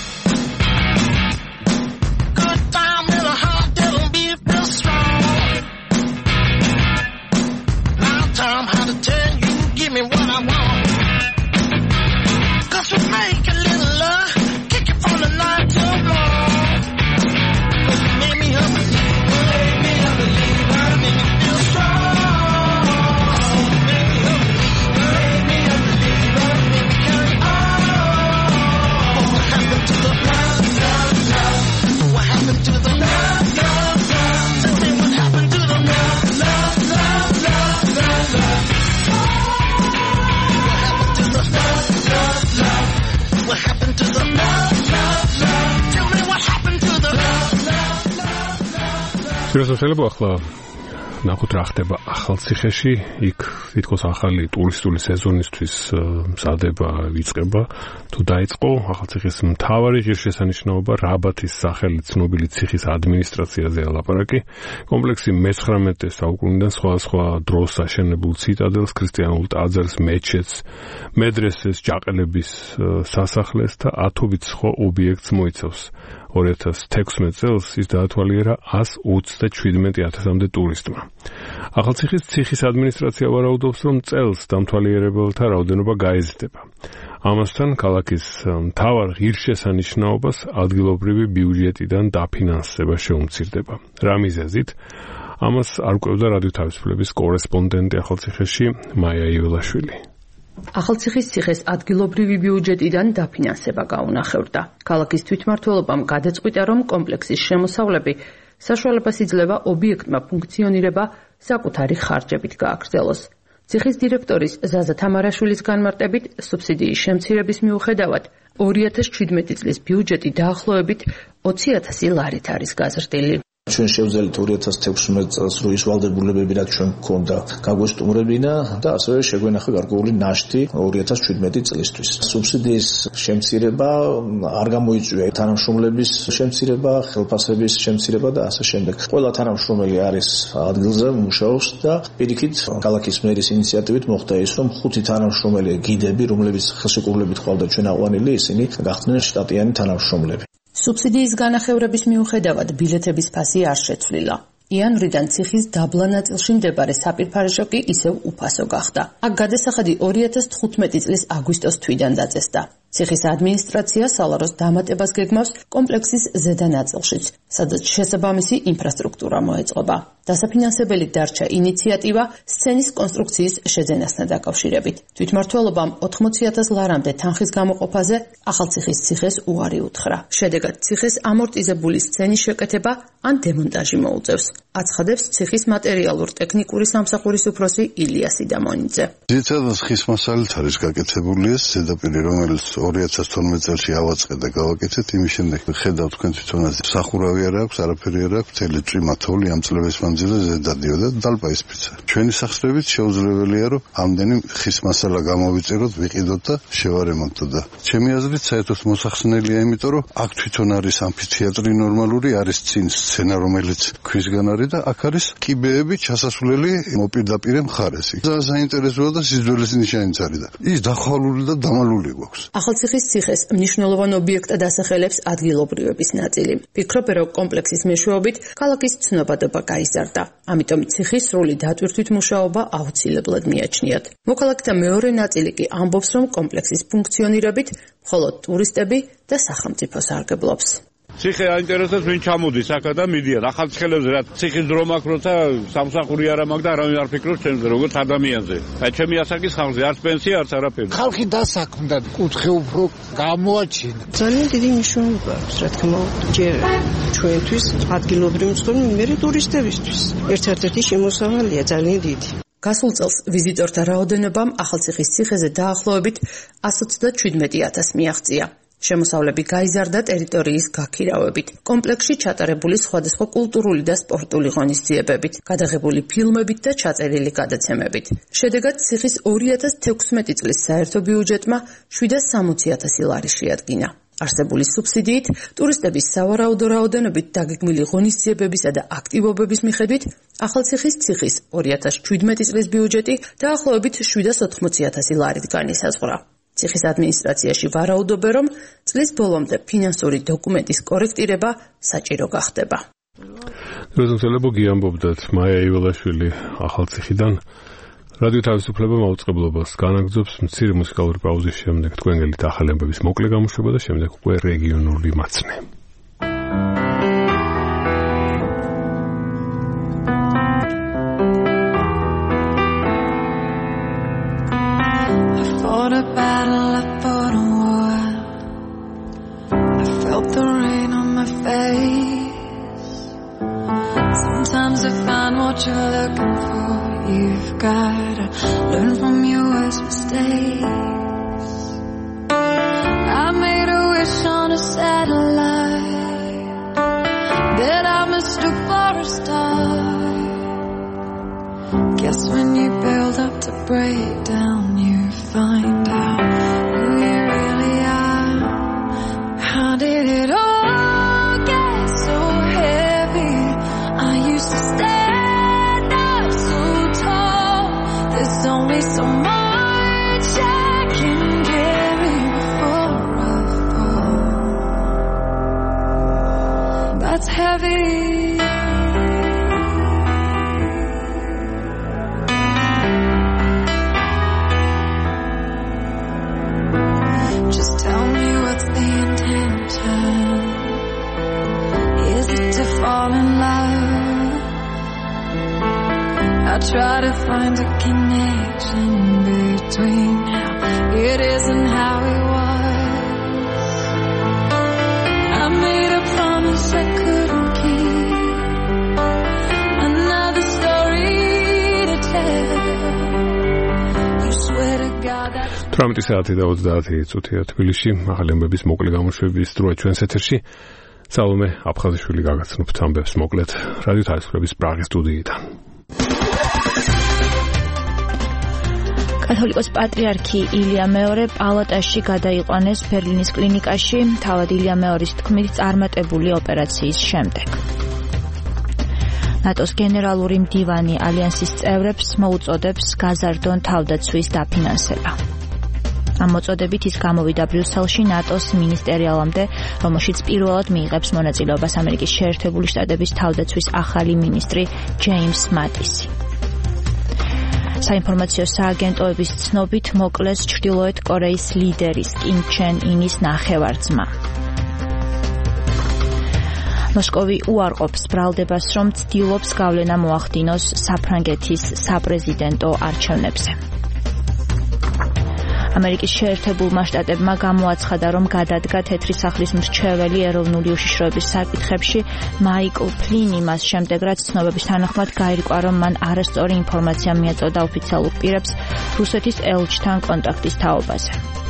Time how to tell you, give me what I want. 'Cause we make a little love, kick it from the night till morn. 'Cause you made me a believer, made me a believer, made me feel strong. Made me a believer, made me a believer, made me carry on. What happened to the love, love, love? What happened to the love, love, love? Tell me what happened to the love, love, love, love, love, love. What happened to the love, love, love? Tell me what happened to the love, love, love, love. შეიძლება ახლა ნახოთ რა ხდება ახალციხეში, იქ თითქოს ახალი ტურისტული სეზონისთვის მზადება იწყება. თუ დაიწყო ახალციხის მთავარი ღირსშესანიშნაობა რაბათის სახელით ცნობილი ციხის ადმინისტრაციაზე ლაპარაკი. კომპლექსი მე-19 საუკუნიდან სხვა დროს აშენებულ ციტადელს, ქრისტიანულ ტაძარს, მეჩეთს, медресეს, ჯაყელების სასახლეს და ათობით სხვა ობიექტს მოიცავს. 2016 წელს ის დაათვალიერა 127,000-მდე ტურისტმა. ახალციხის ციხის ადმინისტრაცია ვარაუდობს, რომ წელს დამთვალიერებელთა რაოდენობა გაიზრდება. ამასთან ქალაქის მთავარ ღირსშესანიშნაობას ადგილობრივი ბიუჯეტიდან დაფინანსება შეუმცირდება. რა მიზეზით? ამას არ კვევდა რადიო თავისუფლების კორესპონდენტი ახალციხეში მაია იველაშვილი. ახალციხის ციხეს ადგილობრივი ბიუჯეტიდან დაფინანსება გაუნახებდა. ქალაქის თვითმმართველობამ გადაწყვიტა, რომ კომპლექსის შემოსავლები საშუალებას იძლევა ობიექტმა ფუნქციონირება საკუთარი ხარჯებით გააგრძელოს. ციხის დირექტორის ზაზა თამარაშვილის განმარტებით, სუბსიდიის შემცირების მიუხედავად 2017 წლის ბიუჯეტი დაახლოებით 20,000 ლარით არის გაზრდილი. ჩვენ შევძელით 2016 წელს რო ის ვალდებულებები რაც ჩვენ გქონდა გაგვესტუმრებინა და ასევე შეგვენახა გარკვეული ნაშთი 2017 წლისთვის. სუბსიდიის შემცირება არ გამოიწვია თანამშრომლების შემცირება, ხელფასების შემცირება და ასე შემდეგ. ყველა თანამშრომელი არის ადგილზე მუშაობს და პირიქით ქალაქის მერის ინიციატივით მოხდა ის, რომ 5 თანამშრომელი გიდები, რომლებიც ხელშეკრულებით ყავდა ჩვენ აყვანილი, ისინი გახდნენ შტატიანი თანამშრომლები. სუბსიდიის განახევრების მიუხედავად ბილეთების ფასი არ შეცვლილა. იანვრიდან ციხის დაბლა ნაწილში მდებარე საპირფარეშო კი ისევ უფასო გახდა. აქ გადასახადი 2015 წლის აგვისტოს თვიდან დაწესდა. ციხის ადმინისტრაცია სალაროს დამატებას გეგმავს კომპლექსის ზედა ნაწილშიც, სადაც შესაბამისი ინფრასტრუქტურა მოეწყობა. დასაფინანსებელი დარჩა ინიციატივა სცენის კონსტრუქციის შეძენასთან დაკავშირებით. თვითმმართველობამ 80,000 ლარამდე თანხის გამოყოფაზე ახალციხის ციხეს უარი უთხრა. შედეგად ციხეს ამორტიზებული სცენის შეკეთება ან დემონტაჟი მოუწევს. აცხადებს ციხის მატერიალურ-ტექნიკური სამსახურის უფროსი ილია სიდამონიძე. ძირითადად ხის მასალით არის გაკეთებული ეს ზედაპირი, რომელიც 2012 წელს ავაწყდა გავაკეთეთ, იმის შემდეგ ხედავთ თქვენ თვითონაც სახურავი არ აქვს, არაფერი არ აქვს, მთელი წვიმა თოვლი ამ წლების მანძილზე ზედადიოდა და დალპა ისფიცა. ჩვენი სახსრებით შეუძლებელია, რომ ამდენი ხის მასალა გამოვიწეროთ, ვიყიდოთ და შევარემონტოთ და ჩემი აზრით საერთოდ მოსახსნელია, იმიტომ რომ აქ თვითონ არის ამფითეატრი ნორმალური, არის წინ სცენა, რომელიც ქვისგან არის და აქ არის კიბეები ჩასასვლელი მოპირდაპირე მხარეს. საინტერესოა და სიძველეს ნიშანიც არის და ის დახვალული და დამალული გვაქვს. ახალციხის ციხეს მნიშვნელოვან ობიექტად ასახელებს ადგილობრივების ნაწილი. ფიქრობენ, რომ კომპლექსის მეშვეობით ქალაქის ცნობადობა გაიზარდა. ამიტომ ციხის სრული დატვირთვით მუშაობა აუცილებლად მიაჩნიათ. მოქალაქეთა მეორე ნაწილი კი ამბობს, რომ კომპლექსის ფუნქციონირებით მხოლოდ ტურისტები და სახელმწიფო სარგებლობს. ციხე აინტერესებს ვინ ჩამოდის აქ და მიდიან ახალციხელებზე რა ციხის დრო მაქვს როცა სამსახური არ მაქვს და არავინ არ ფიქრობს ჩემზე როგორც ადამიანზე. აი ჩემი ასაკის ხალხზე არც პენსია არც არაფერი. ხალხი დასაქმდა კუთხე უფრო გამოაჩინა. ძალიან დიდი მნიშვნელობა აქვს რა თქმა უნდა ჯერ ჩვენთვის ადგილობრივი მცხოვრები მერე ტურისტებისთვის. ერთ-ერთი შემოსავალია ძალიან დიდი. გასულ წელს ვიზიტორთა რაოდენობამ ახალციხის ციხეზე დაახლოებით 127,000 მიაღწია. შემოსავლები გაიზარდა ტერიტორიის გაქირავებით, კომპლექსში ჩატარებული სხვადასხვა კულტურული და სპორტული ღონისძიებებით, გადაღებული ფილმებით და ჩაწერილი გადაცემებით. შედეგად ციხის 2016 წლის საერთო ბიუჯეტმა 760,000 ლარი შეადგინა. არსებული სუბსიდიით ტურისტების სავარაუდო რაოდენობით დაგეგმილი ღონისძიებებისა და აქტივობების მიხედვით ახალციხის ციხის 2017 წლის ბიუჯეტი დაახლოებით 780,000 ლარით განისაზღვრა. ციხის ადმინისტრაციაში ვარაუდობენ, რომ წლის ბოლომდე ფინანსური დოკუმენტის კორექტირება საჭირო გახდება. როზენცელებო გიამბობდათ მაია იველაშვილი ახალციხიდან. რადიო თავისუფლება მაუწყებლობას განაგრძობს მცირე მუსიკალური პაუზის შემდეგ თქვენ გელით ახალი ამბების მოკლე გამოშვება და შემდეგ უკვე რეგიონული მაცნე. Sometimes I find what you're looking for. You've gotta learn from your worst mistakes. I made a wish on a satellite that I mistook for a star. Guess when you build up to break down, you find out who you really are. How did it all get so heavy? I used to stand up so tall. There's only so much I can carry before I fall. try to find a connection between how it is and how it was. I made a promise I couldn't keep, another story to tell. You swear to God that 18 საათი და 30 წუთია თბილისში. ახალი ამბების მოკლე გამოშვების დროა ჩვენს ეთერში. სალომე აფხაზიშვილი გაგაცნობთ ამბებს მოკლედ რადიო თავისუფლების პრაღის სტუდიიდან. კათოლიკოს პატრიარქი ილია მეორე პალატაში გადაიყვანეს ბერლინის კლინიკაში, თავად ილია მეორის თქმით წარმატებული ოპერაციის შემდეგ. ნატოს გენერალური მდივანი ალიანსის წევრებს მოუწოდებს გაზარდონ თავდაცვის დაფინანსება. ამ მოწოდებით ის გამოვიდა ბრიუსელში ნატოს მინისტერიალამდე, რომელშიც პირველად მიიღებს მონაწილეობას ამერიკის შეერთებული შტატების თავდაცვის ახალი მინისტრი ჯეიმს მატისი. საინფორმაციო სააგენტოების ცნობით მოკლეს ჩრდილოეთ კორეის ლიდერის კიმ ჩენ ინის ნახევარ-ძმა. მოსკოვი უარყოფს ბრალდებას, რომ ცდილობს გავლენა მოახდინოს საფრანგეთის საპრეზიდენტო არჩევნებზე. ამერიკის შეერთებულმა შტატებმა გამოაცხადა, რომ გადადგა თეთრი სახლის მრჩეველი ეროვნული უშიშროების საკითხებში მაიკლ ფლინი მას შემდეგ, რაც ცნობების თანახმად გაირკვა, რომ მან არასწორი ინფორმაცია მიაწოდა ოფიციალურ პირებს რუსეთის ელჩთან კონტაქტის თაობაზე.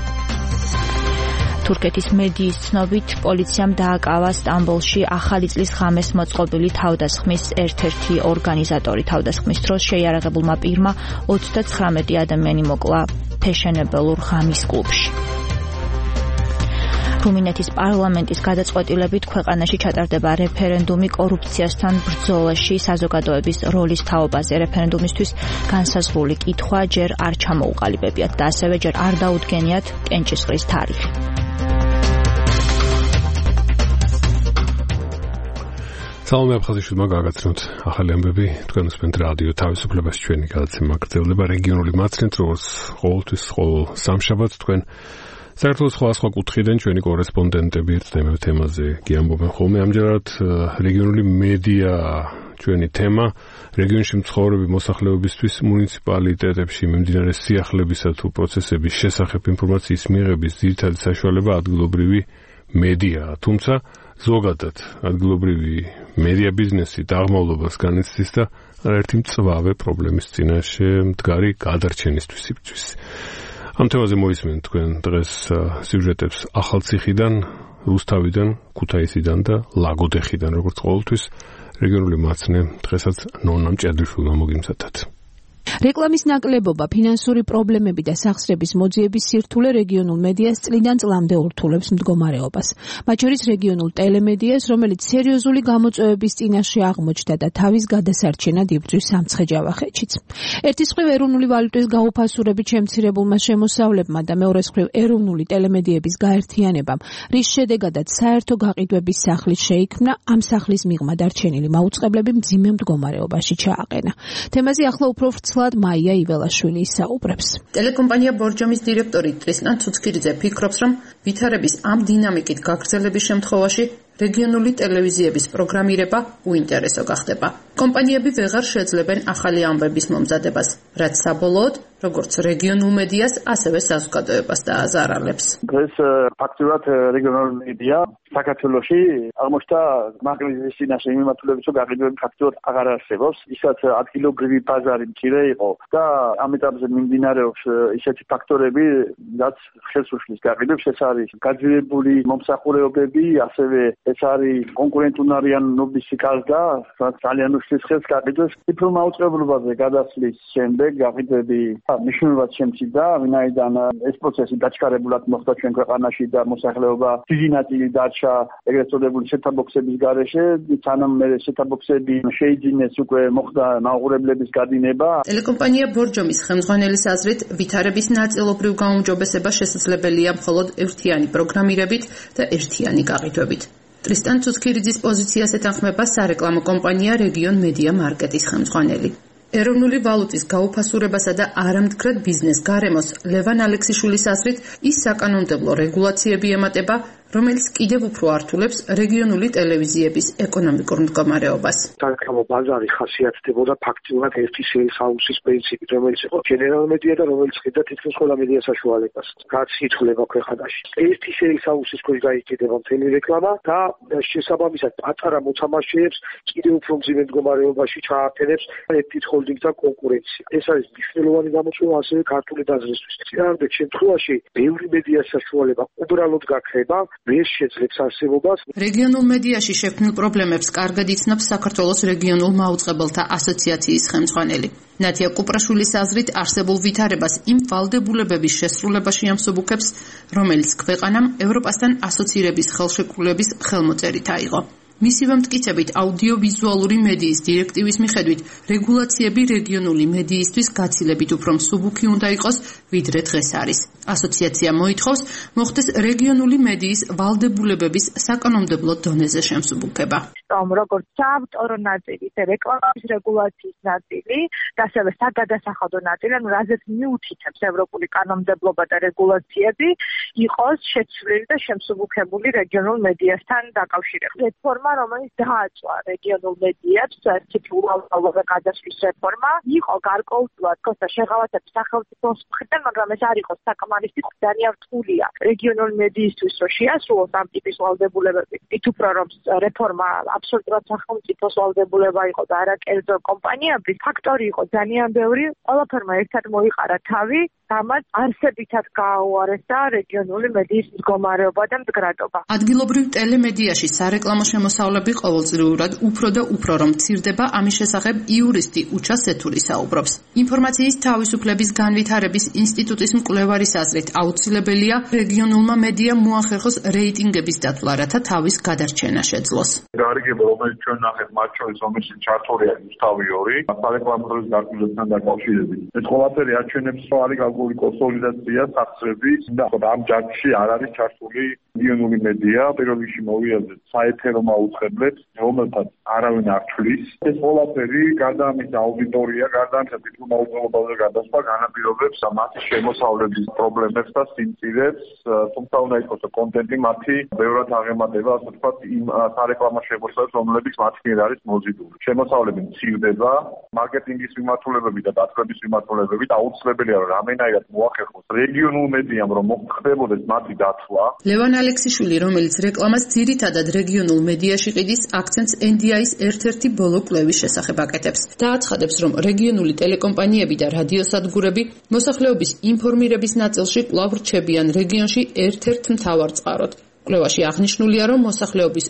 თურქეთის მედიის ცნობით პოლიციამ დააკავა სტამბოლში ახალი წლის ღამეს მოწყობილი თავდასხმის ერთ-ერთი ორგანიზატორი. თავდასხმის დროს შეიარაღებულმა პირმა 39 ადამიანი მოკლა ფეშენებელურ ღამის კლუბში. რუმინეთის პარლამენტის გადაწყვეტილებით ქვეყანაში ჩატარდება რეფერენდუმი კორუფციასთან ბრძოლაში საზოგადოების როლის თაობაზე. რეფერენდუმისთვის განსაზღვრული კითხვა ჯერ არ ჩამოუყალიბებიათ და ასევე ჯერ არ დაუდგენიათ კენჭისყრის თარიღი. სალომე აფხაზიშვილმა გაგაცნობთ ახალი ამბები. თქვენ უსმენთ რადიო თავისუფლებას, ჩვენი გადაცემა გრძელდება რეგიონული მაცნით, როგორც ყოველთვის ყოველ სამშაბათს თქვენ საქართველოს სხვა კუთხიდან ჩვენი კორესპონდენტები ერთ თემაზე გიამბობენ ხოლმე. ამჯერად რეგიონული მედია ჩვენი თემა. რეგიონში მცხოვრები მოსახლეობისთვის მუნიციპალიტეტებში მიმდინარე სიახლებისა თუ პროცესების შესახებ ინფორმაციის მიღების ძირითადი საშუალება ადგილობრივი მედიაა, თუმცა ზოგადად ადგილობრივი მედია ბიზნესი დაღმავლობას განიცდის და არაერთი მწვავე პრობლემის წინაშე მდგარი გადარჩენისთვის იბრძვის. ამ თემაზე მოისმენთ თქვენ დღეს სიუჟეტებს ახალციხიდან, რუსთავიდან, ქუთაისიდან და ლაგოდეხიდან, როგორც ყოველთვის რეგიონული მაცნე დღესაც ნონა მჭედრიშვილმა მოგიმზადათ. რეკლამის ნაკლებობა, ფინანსური პრობლემები და სახსრების მოძიების სირთულე რეგიონულ მედიას წლიდან წლამდე ურთულებს მდგომარეობას. მათ შორის რეგიონულ ტელემედიას, რომელიც სერიოზული გამოწვევების წინაშე აღმოჩნდა და თავის გადასარჩენად იბრძვის სამცხე-ჯავახეთშიც. ერთის მხრივ ეროვნული ვალუტის გაუფასურებით შემცირებულმა შემოსავლებმა და მეორეს მხრივ ეროვნული ტელემედიების გაერთიანებამ, რის შედეგადაც საერთო გაყიდვების სახლის შეიქმნა, ამ სახლის მიღმა დარჩენილი მაუწყებლები მძიმე მდგომარეობაში ჩააყენა. თემაზე ახლა უფრო მაია იველაშვილი ისაუბრებს. ტელეკომპანია ბორჯომის დირექტორი ტრისტან ცუცქირიძე ფიქრობს, რომ ვითარების ამ დინამიკით გაგრძელების შემთხვევაში რეგიონული ტელევიზიების პროგრამირება უინტერესო გახდება. კომპანიები ვეღარ შეძლებენ ახალი ამბების მომზადებას, რაც საბოლოოდ როგორც რეგიონულ მედიას, ასევე საზოგადოებას დააზარალებს. დღეს ფაქტურად რეგიონული მედია საქართველოში აღმოჩნდა მაგნიზის წინაშე მიმართულებით, რომ გაყიდვები ფაქტურად აღარ არსებობს, ისაც ადგილობრივი ბაზარი მცირე იყო და ამ ეტაპზე მიმდინარეობს ისეთი ფაქტორები, რაც ხელს უშლის გაყიდვებს. ეს არის გაძლიერებული მომსახურებები, ასევე ეს არის კონკურენტუნარიანობის გარდა, რაც ძალიან უშლის ხელს გაყიდვებს. ციფრულ მაუწყებლობაზე გადასვლის შემდეგ გაყიდვები მნიშვნელოვნად შემცირდა, ვინაიდან ეს პროცესი დაჩქარებულად მოხდა ჩვენ ქვეყანაში და მოსახლეობა დიდი ნაწილი დარჩა ეგრეთ წოდებული სეტ-აბოქსების გარეშე, სანამ მე სეტ-აბოქსები შეიძინეს, უკვე მოხდა მაუღურებლების გადინება. ტელეკომპანია ბორჯომის ხელმძღვანელის აზრით, ვითარების ნაწილობრივ გაუმჯობესება შესაძლებელია მხოლოდ ერთიანი პროგრამირებით და ერთიანი გაყიდვებით. ტრისტან ცუცქირიძის პოზიციას ეთანხმება სარეკლამო კომპანია რეგიონ მედია მარკეტის ხელმძღვანელი. ეროვნული ვალუტის გაუფასურებასა და არამდგრად ბიზნეს გარემოს ლევან ალექსიშვილის აზრით, ის საკანონმდებლო რეგულაციები ემატება, რომელიც კიდევ უფრო ართულებს რეგიონული ტელევიზიების ეკონომიკურ მდგომარეობას. სარეკლამო ბაზარი ხასიათდებოდა ფაქტიურად ერთი შეისაუსის პრინციპით, რომელიც იყო გენერალურ მედია და რომელიც ხედა თითქმის ყველა მედია საშუალებას, რაც ითვლება ქვეყანაში. ერთი შეისაუსის ქვეშ გაიგდება მთელი რეკლამა და შესაბამისად პატარა მოთამაშეებს კიდევ უფრო მძიმე მდგომარეობაში ჩაართენებს ერთით ჰოლდინგთან კონკურენცია. ეს არის მნიშვნელოვანი გამოწვევა ასევე ქართული დაზრისთვის. წინააღმდეგ შემთხვევაში ბევრი მედიას საშუალება უბრალოდ გაქრება, ვერ შეძლებს არსებობას. რეგიონულ მედიაში შექმნილ პრობლემებს კარგად იცნობს საქართველოს რეგიონულ მაუწყებელთა ასოციაციის ხელმძღვანელი. ნათია კუპრაშვილის აზრით არსებულ ვითარებას იმ ვალდებულებების შესრულებაში ამსუბუქებს, რომელიც ქვეყანამ ევროპასთან ასოცირების ხელშეკრულების ხელმოწერით აიღო. მისივე მტკიცებით აუდიოვიზუალური მედიის დირექტივის მიხედვით რეგულაციები რეგიონული მედიისთვის გაცილებით უფრო მსუბუქი უნდა იყოს, ვიდრე დღეს არის. ასოციაცია მოითხოვს მოხდეს რეგიონული მედიის ვალდებულებების საკანონმდებლო დონეზე შემსუბუქება. როგორც საავტორო ნაწილი, რეკლამის რეგულაციის ნაწილი და ასევე საგადასახადო ნაწილი, ანუ რაზეც მიუთითებს ევროპული კანონმდებლობა და რეგულაციები, იყოს შეცვლილი და შემსუბუქებული რეგიონულ მედიასთან დაკავშირებით. რეფორმა, რომელიც დააწვა რეგიონულ მედიებს, ციფრულობა გადასვლის რეფორმა, იყო გარკვეულად კოსტა შეღავათების სახელმწიფოს მხრიდან, მაგრამ ეს არ იყო საკმარისი, ძალიან რთულია რეგიონულ მედიისთვის, რომ შეასრულოს ამ ტიპის ვალდებულებები. იქ უფრო რომ რეფორმა აბსოლუტურად სახელმწიფოს ვალდებულება იყო და არა კერძო კომპანიების, ფაქტორი იყო ძალიან ბევრი, ყველაფერმა ერთად მოიყარა თავი, რამაც არსებითად გააუარესა რეგიონული მედიის მდგომარეობა და მდგრადობა. ადგილობრივ ტელემედიაში სარეკლამო შემოსავლები ყოველწლიურად უფრო და უფრო რომ მცირდება, ამის შესახებ იურისტი უჩა სეთური საუბრობს. ინფორმაციის თავისუფლების განვითარების ინსტიტუტის მკვლევარის აზრით აუცილებელია რეგიონულმა მედიამ მოახერხოს რეიტინგების დათვლა, რათა თავის გადარჩენა შეძლოს. გარიგება, რომელიც ჩვენ ნახეთ მათ შორის, რომელიც ჩართული არის თავი 2, სარეკლამო დროის გარკვეულებთან დაკავშირებით. ეს ყველაფერი აჩვენებს, რომ არის გალგული კონსოლიდაცია სახსრების და ამ ჯარში არ არის ჩართული რეგიონული მედია, პირველ რიგში მოვიაზრეთ საეთერო მაუწყებლებს, რომელთაც არავინ არ თვლის. ეს ყველაფერი გარდა ამისა აუდიტორია, გარდა ამისა თვითმაუწყებლობაზე გადასვლა განაპირობებს მათი შემოსავლების პრობლემებს და სიმწირეს, თუმცა უნდა იყოს კონტენტი მათი ბევრად აღემატება, ასე ვთქვათ, იმ სარეკლამო შემოსავლებს, რომლებიც მათ მიერ არის მოზიდული. შემოსავლები მცირდება, მარკეტინგის მიმართულებები და დათვლების მიმართულებებით აუცილებელია, რომ რამენაირად მოახერხოს რეგიონულ მედიამ, რომ მოხდებოდეს მათი დათვლა. ლევან ალექსიშვილი, რომელიც რეკლამას ძირითადად რეგიონულ მედიაში ყიდის, აქცენტს NDI-ის ერთ-ერთი ბოლო კვლევის შესახებ აკეთებს. დააცხადებს, რომ რეგიონული ტელეკომპანიები და რადიოსადგურები მოსახლეობის ინფორმირების ნაწილში კვლავ რჩებიან რეგიონში ერთ-ერთ მთავარ წყაროდ. კვლევაში აღნიშნულია, რომ მოსახლეობის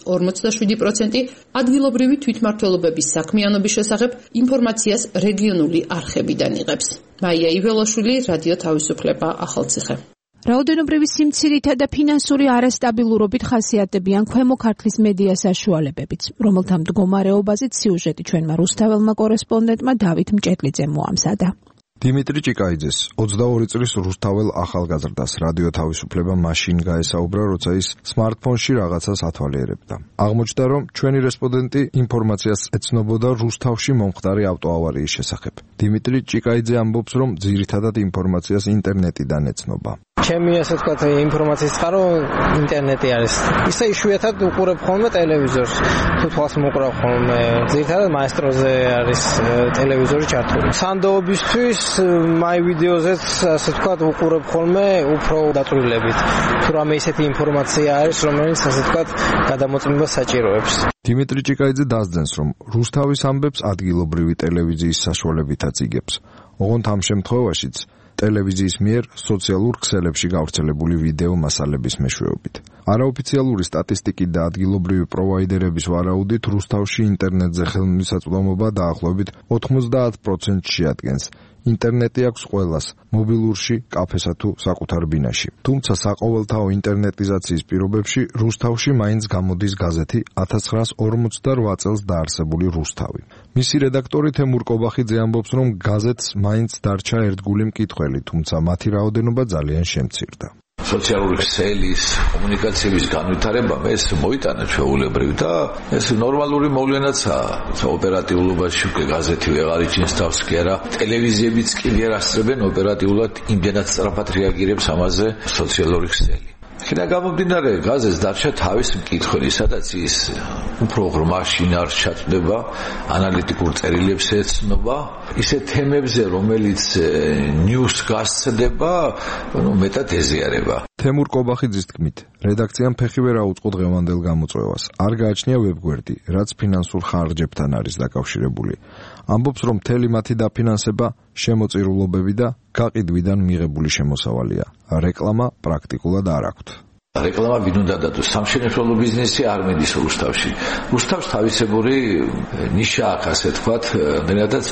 47% ადგილობრივი თვითმმართველობების საქმიანობის შესახებ ინფორმაციას რეგიონული არხებიდან იღებს. მაია იველაშვილი, რადიო თავისუფლება, ახალციხე. რაოდენობრივი სიმცირითა და ფინანსური არასტაბილურობით ხასიათდებიან ქვემო ქართლის მედია საშუალებებიც, რომელთა მდგომარეობაზეც სიუჟეტი ჩვენმა რუსთაველმა კორესპონდენტმა დავით მჭედლიძემ მოამზადა. დიმიტრი ჭიკაიძეს 22 წლის რუსთაველ ახალგაზრდას რადიო თავისუფლება მაშინ გაესაუბრა, როცა ის სმარტფონში რაღაცას ათვალიერებდა. აღმოჩნდა, რომ ჩვენი რესპონდენტი ინფორმაციას ეცნობოდა რუსთავში მომხდარი ავტოავარიის შესახებ. დიმიტრი ჭიკაიძე ამბობს, რომ ძირითადად ინფორმაციას ინტერნეტიდან ეცნობა. ჩემი ასე ვთქვათ ინფორმაციის წყარო ინტერნეტი არის. ისე იშვიათად უყურებ ხოლმე ტელევიზორს. თუ თვალს მოყრავ ხოლმე, ძირითადად მაესტროზე არის ტელევიზორი ჩართული. სანდოობისთვის მაი ვიდეოზეც ასე ვთქვათ უყურებ ხოლმე უფრო დაწვრილებით. თუ რამე ისეთი ინფორმაცია არის, რომელიც ასე ვთქვათ გადამოწმებას საჭიროებს. დიმიტრი ჭიკაიძე დასძენს, რომ რუსთავის ამბებს ადგილობრივი ტელევიზიის საშუალებითაც იგებს. ოღონდ ამ შემთხვევაშიც ტელევიზიის მიერ სოციალურ ქსელებში გავრცელებული ვიდეო მასალების მეშვეობით. არაოფიციალური სტატისტიკით და ადგილობრივი პროვაიდერების ვარაუდით რუსთავში ინტერნეტზე ხელმისაწვდომობა დაახლოებით 90% შეადგენს. ინტერნეტი აქვს ყველას, მობილურში, კაფესა თუ საკუთარ ბინაში. თუმცა საყოველთაო ინტერნეტიზაციის პირობებში რუსთავში მაინც გამოდის გაზეთი 1948 წელს დაარსებული რუსთავი. მისი რედაქტორი თემურ კობახიძე ამბობს, რომ გაზეთს მაინც დარჩა ერთგული მკითხველი, თუმცა მათი რაოდენობა ძალიან შემცირდა. სოციალური ქსელის კომუნიკაციების განვითარებამ ეს მოიტანა ჩვეულებრივ და ეს ნორმალური მოვლენაცაა. ოპერატიულობაში უკვე გაზეთი ვეღარ იჩენს თავს კი არა, ტელევიზიებიც კი ვერ ასწრებენ ოპერატიულად იმდენად სწრაფად რეაგირებს ამაზე სოციალური ქსელი. აქედან გამომდინარე გაზეთს დარჩა თავის მკითხველი, სადაც ის უფრო ღრმა შინაარს ჩაწვდება, ანალიტიკურ წერილებს ეცნობა, ისეთ თემებზე, რომელიც ნიუს გასცდება, მეტად ეზიარება. თემურ კობახიძის თქმით, რედაქციამ ფეხი ვერ აუწყო დღევანდელ გამოწვევას. არ გააჩნია ვებგვერდი, რაც ფინანსურ ხარჯებთან არის დაკავშირებული. ამბობს, რომ მთელი მათი დაფინანსება შემოწირულობები და გაყიდვიდან მიღებული შემოსავალია. რეკლამა პრაქტიკულად არ აქვთ. რეკლამა ვინ უნდა დადოს? სამშენებლო ბიზნესი არ მიდის რუსთავში. რუსთავს თავისებური ნიშა აქვს, ასე თქვათ, რადგანაც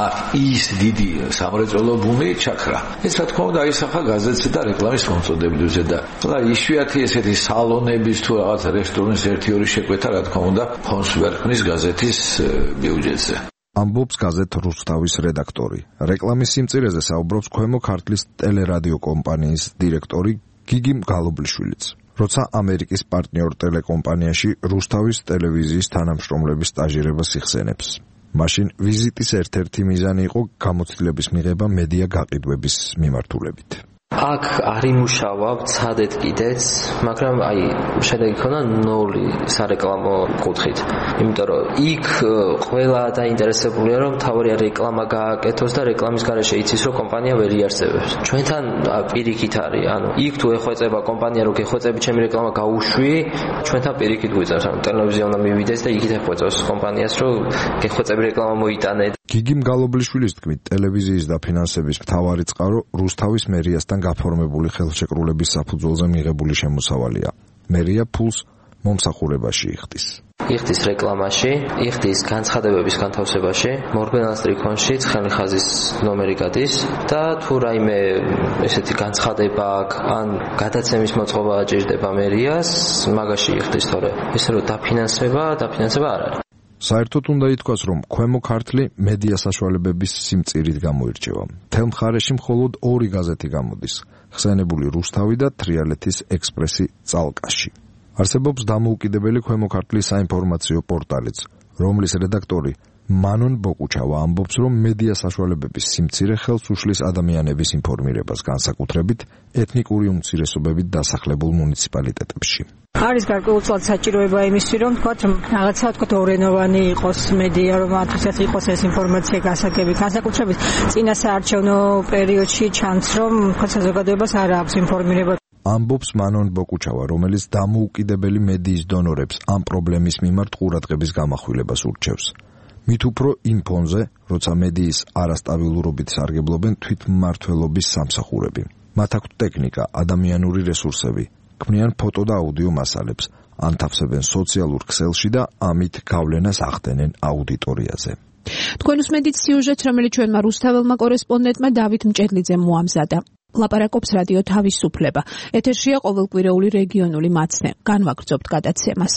ის დიდი სამრეწველო ბუმი ჩაქრა. ეს რა თქმა უნდა აისახა გაზეთზე და რეკლამის მომწოდებლებზე და იშვიათი ესეთი სალონების თუ რაღაც რესტორნის 1-2 შეკვეთა, რა თქმა უნდა, ფონს ვერ ქმნის გაზეთის ბიუჯეტზე. ამბობს გაზეთ რუსთავის რედაქტორი. რეკლამის სიმწირეზე საუბრობს ქვემო ქართლის ტელერადიო კომპანიის დირექტორი გიგიმ გალობლიშვილიც. როცა ამერიკის პარტნიორ ტელეკომპანიაში რუსთავის ტელევიზიის თანამშრომლების სტაჟირებას იხსენებს. მაშინ ვიზიტის ერთ-ერთი მიზანი იყო გამოცდილების მიღება მედია გაყიდვების მიმართულებით. აქ არ იმუშავა, ვცადეთ კიდეც, მაგრამ შედეგი ქონა 0 სარეკლამო კუთხით. იმიტომ რომ იქ ყველა დაინტერესებულია, რომ თავი რეკლამა გააკეთოს და რეკლამის გარეშე იცის, რომ კომპანია ვერ იარსებებს. ჩვენთან პირიქით არის, იქ თუ ეხვეწება კომპანია, რომ გეხვეწები ჩემი რეკლამა გაუშვი, ჩვენთან პირიქით გვიწევს, ტელევიზია უნდა მივიდეს და იქით ეხვეწოს კომპანიას, რომ გეხვეწები რეკლამა მოიტანე. გიგიმ გალობლიშვილის თქმით, ტელევიზიის დაფინანსების მთავარი წყარო რუსთავის მერიასთან გაფორმებული ხელშეკრულების საფუძველზე მიღებული შემოსავალია. მერია ფულს მომსახურებაში იხდის. იხდის რეკლამაში, იხდის განცხადებების განთავსებაში, მორბენას ტრიქონში ცხელი ხაზის ნომერი გადის და თუ რაიმე ესეთი განცხადება აქვს, ან გადაცემის მოწყობა აჭირდება მერიას, მაგაში იხდის, თორე ესე რომ დაფინანსება არ არის. საერთოდ უნდა ითქვას, რომ ქვემო ქართლი მედია საშუალებების სიმწირით გამოირჩევა. მთელ მხარეში მხოლოდ 2 გაზეთი გამოდის, ხსენებული რუსთავი და თრიალეთის ექსპრესი წალკაში. არსებობს დამოუკიდებელი ქვემო ქართლის საინფორმაციო პორტალიც, რომლის რედაქტორი მანონ ბოკუჩავა ამბობს, რომ მედია საშუალებების სიმწირე ხელს უშლის ადამიანების ინფორმირებას, განსაკუთრებით ეთნიკური უმცირესობებით დასახლებულ მუნიციპალიტეტებში. არის გარკვეულწილად საჭიროება იმისთვის, რომ რაღაცა ორენოვანი იყოს მედია, რომ მათთვის იყოს ეს ინფორმაცია გასაგები. განსაკუთრებით წინა საარჩევნო პერიოდში ჩანს, რომ საზოგადოებას არ აქვს ინფორმირება. ამბობს მანონ ბოკუჩავა, რომელიც დამოუკიდებელი მედიის დონორებს ამ პრობლემის მიმართ ყურადღების გამახვილებას ურჩევს. მით უფრო იმ ფონზე, როცა მედიის არასტაბილურობით სარგებლობენ თვითმმართველობის სამსახურები. მათ აქვთ ტექნიკა, ადამიანური რესურსები, ქმნიან ფოტო და აუდიო მასალებს, ანთავსებენ სოციალურ ქსელში და ამით გავლენას ახდენენ აუდიტორიაზე. თქვენ უსმენთ სიუჟეტს, რომელიც ჩვენმა რუსთაველმა კორესპონდენტმა დავით მჭედლიძემ მოამზადა. ლაპარაკობს რადიო თავისუფლება. ეთერშია ყოველკვირეული რეგიონული მაცნე. განვაგრძობთ გადაცემას.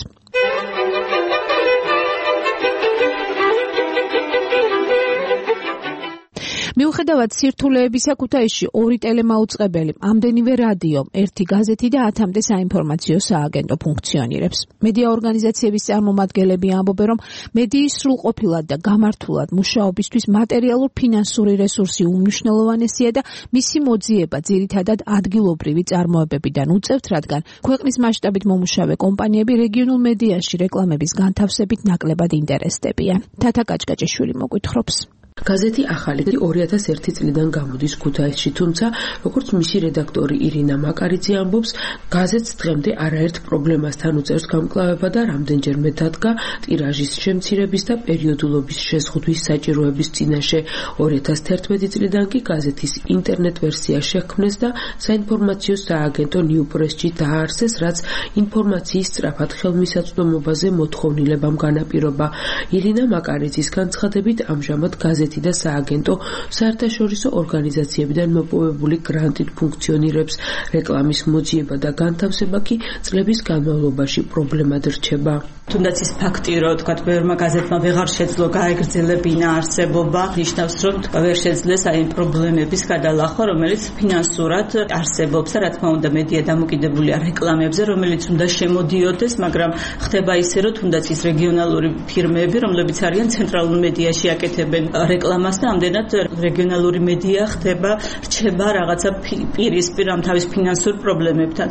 მიუხედავად სირთულეებისა, ქუთაისში 2 ტელემაუწყებელი, ამდენივე რადიო, 1 გაზეთი და 10-მდე საინფორმაციო სააგენტო ფუნქციონირებს. მედია ორგანიზაციების წარმომადგენლები ამბობენ, რომ მედიის სრულყოფილად და გამართულად მუშაობისთვის მატერიალურ-ფინანსური რესურსი უმნიშვნელოვანესია და მისი მოძიება ძირითადად ადგილობრივი წარმოებებიდან უწევთ, რადგან ქვეყნის მასშტაბით მომუშავე კომპანიები რეგიონულ მედიაში რეკლამების განთავსებით ნაკლებად ინტერესდებიან. თათა კაჭკაჭიშვილი მოგვითხრობს. გაზეთი ახალი 2001 წლიდან გამოდის ქუთაისში, თუმცა როგორც მისი რედაქტორი ირინა მაკარიძე ამბობს, გაზეთს დღემდე არაერთ პრობლემასთან უწევს გამკლავება და რამდენჯერმე დადგა ტირაჟის შემცირების და პერიოდულობის შეზღუდვის საჭიროების წინაშე. 2011 წლიდან კი გაზეთის ინტერნეტ ვერსია შექმნეს და საინფორმაციო სააგენტო ნიუპრესში დააარსეს, რაც ინფორმაციის სწრაფად ხელმისაწვდომობაზე მოთხოვნილებამ განაპირობა. ირინა მაკარიძის განცხადებით, ამჟამად გაზეთი და სააგენტო საერთაშორისო ორგანიზაციებიდან მოპოვებული გრანტით ფუნქციონირებს. რეკლამის მოძიება და განთავსება კი წლების განმავლობაში პრობლემად რჩება. თუნდაც ის ფაქტი, რომ თქვა ბევრმა გაზეთმა ვეღარ შეძლო გაეგრძელებინა არსებობა, ნიშნავს, რომ ვერ შეძლეს აი პრობლემების გადალახვა, რომელიც ფინანსურად არსებობს და რა თქმა უნდა მედია დამოკიდებულია რეკლამებზე, რომელიც უნდა შემოდიოდეს, მაგრამ ხდება ისე, რომ თუნდაც ის რეგიონალური ფირმები, რომლებიც არიან ცენტრალურ მედიაში აკეთებენ რეკლამას და ამდენად რეგიონალური მედია ხდება რჩება რაღაცა პირისპირ ამ თავის ფინანსურ პრობლემებთან.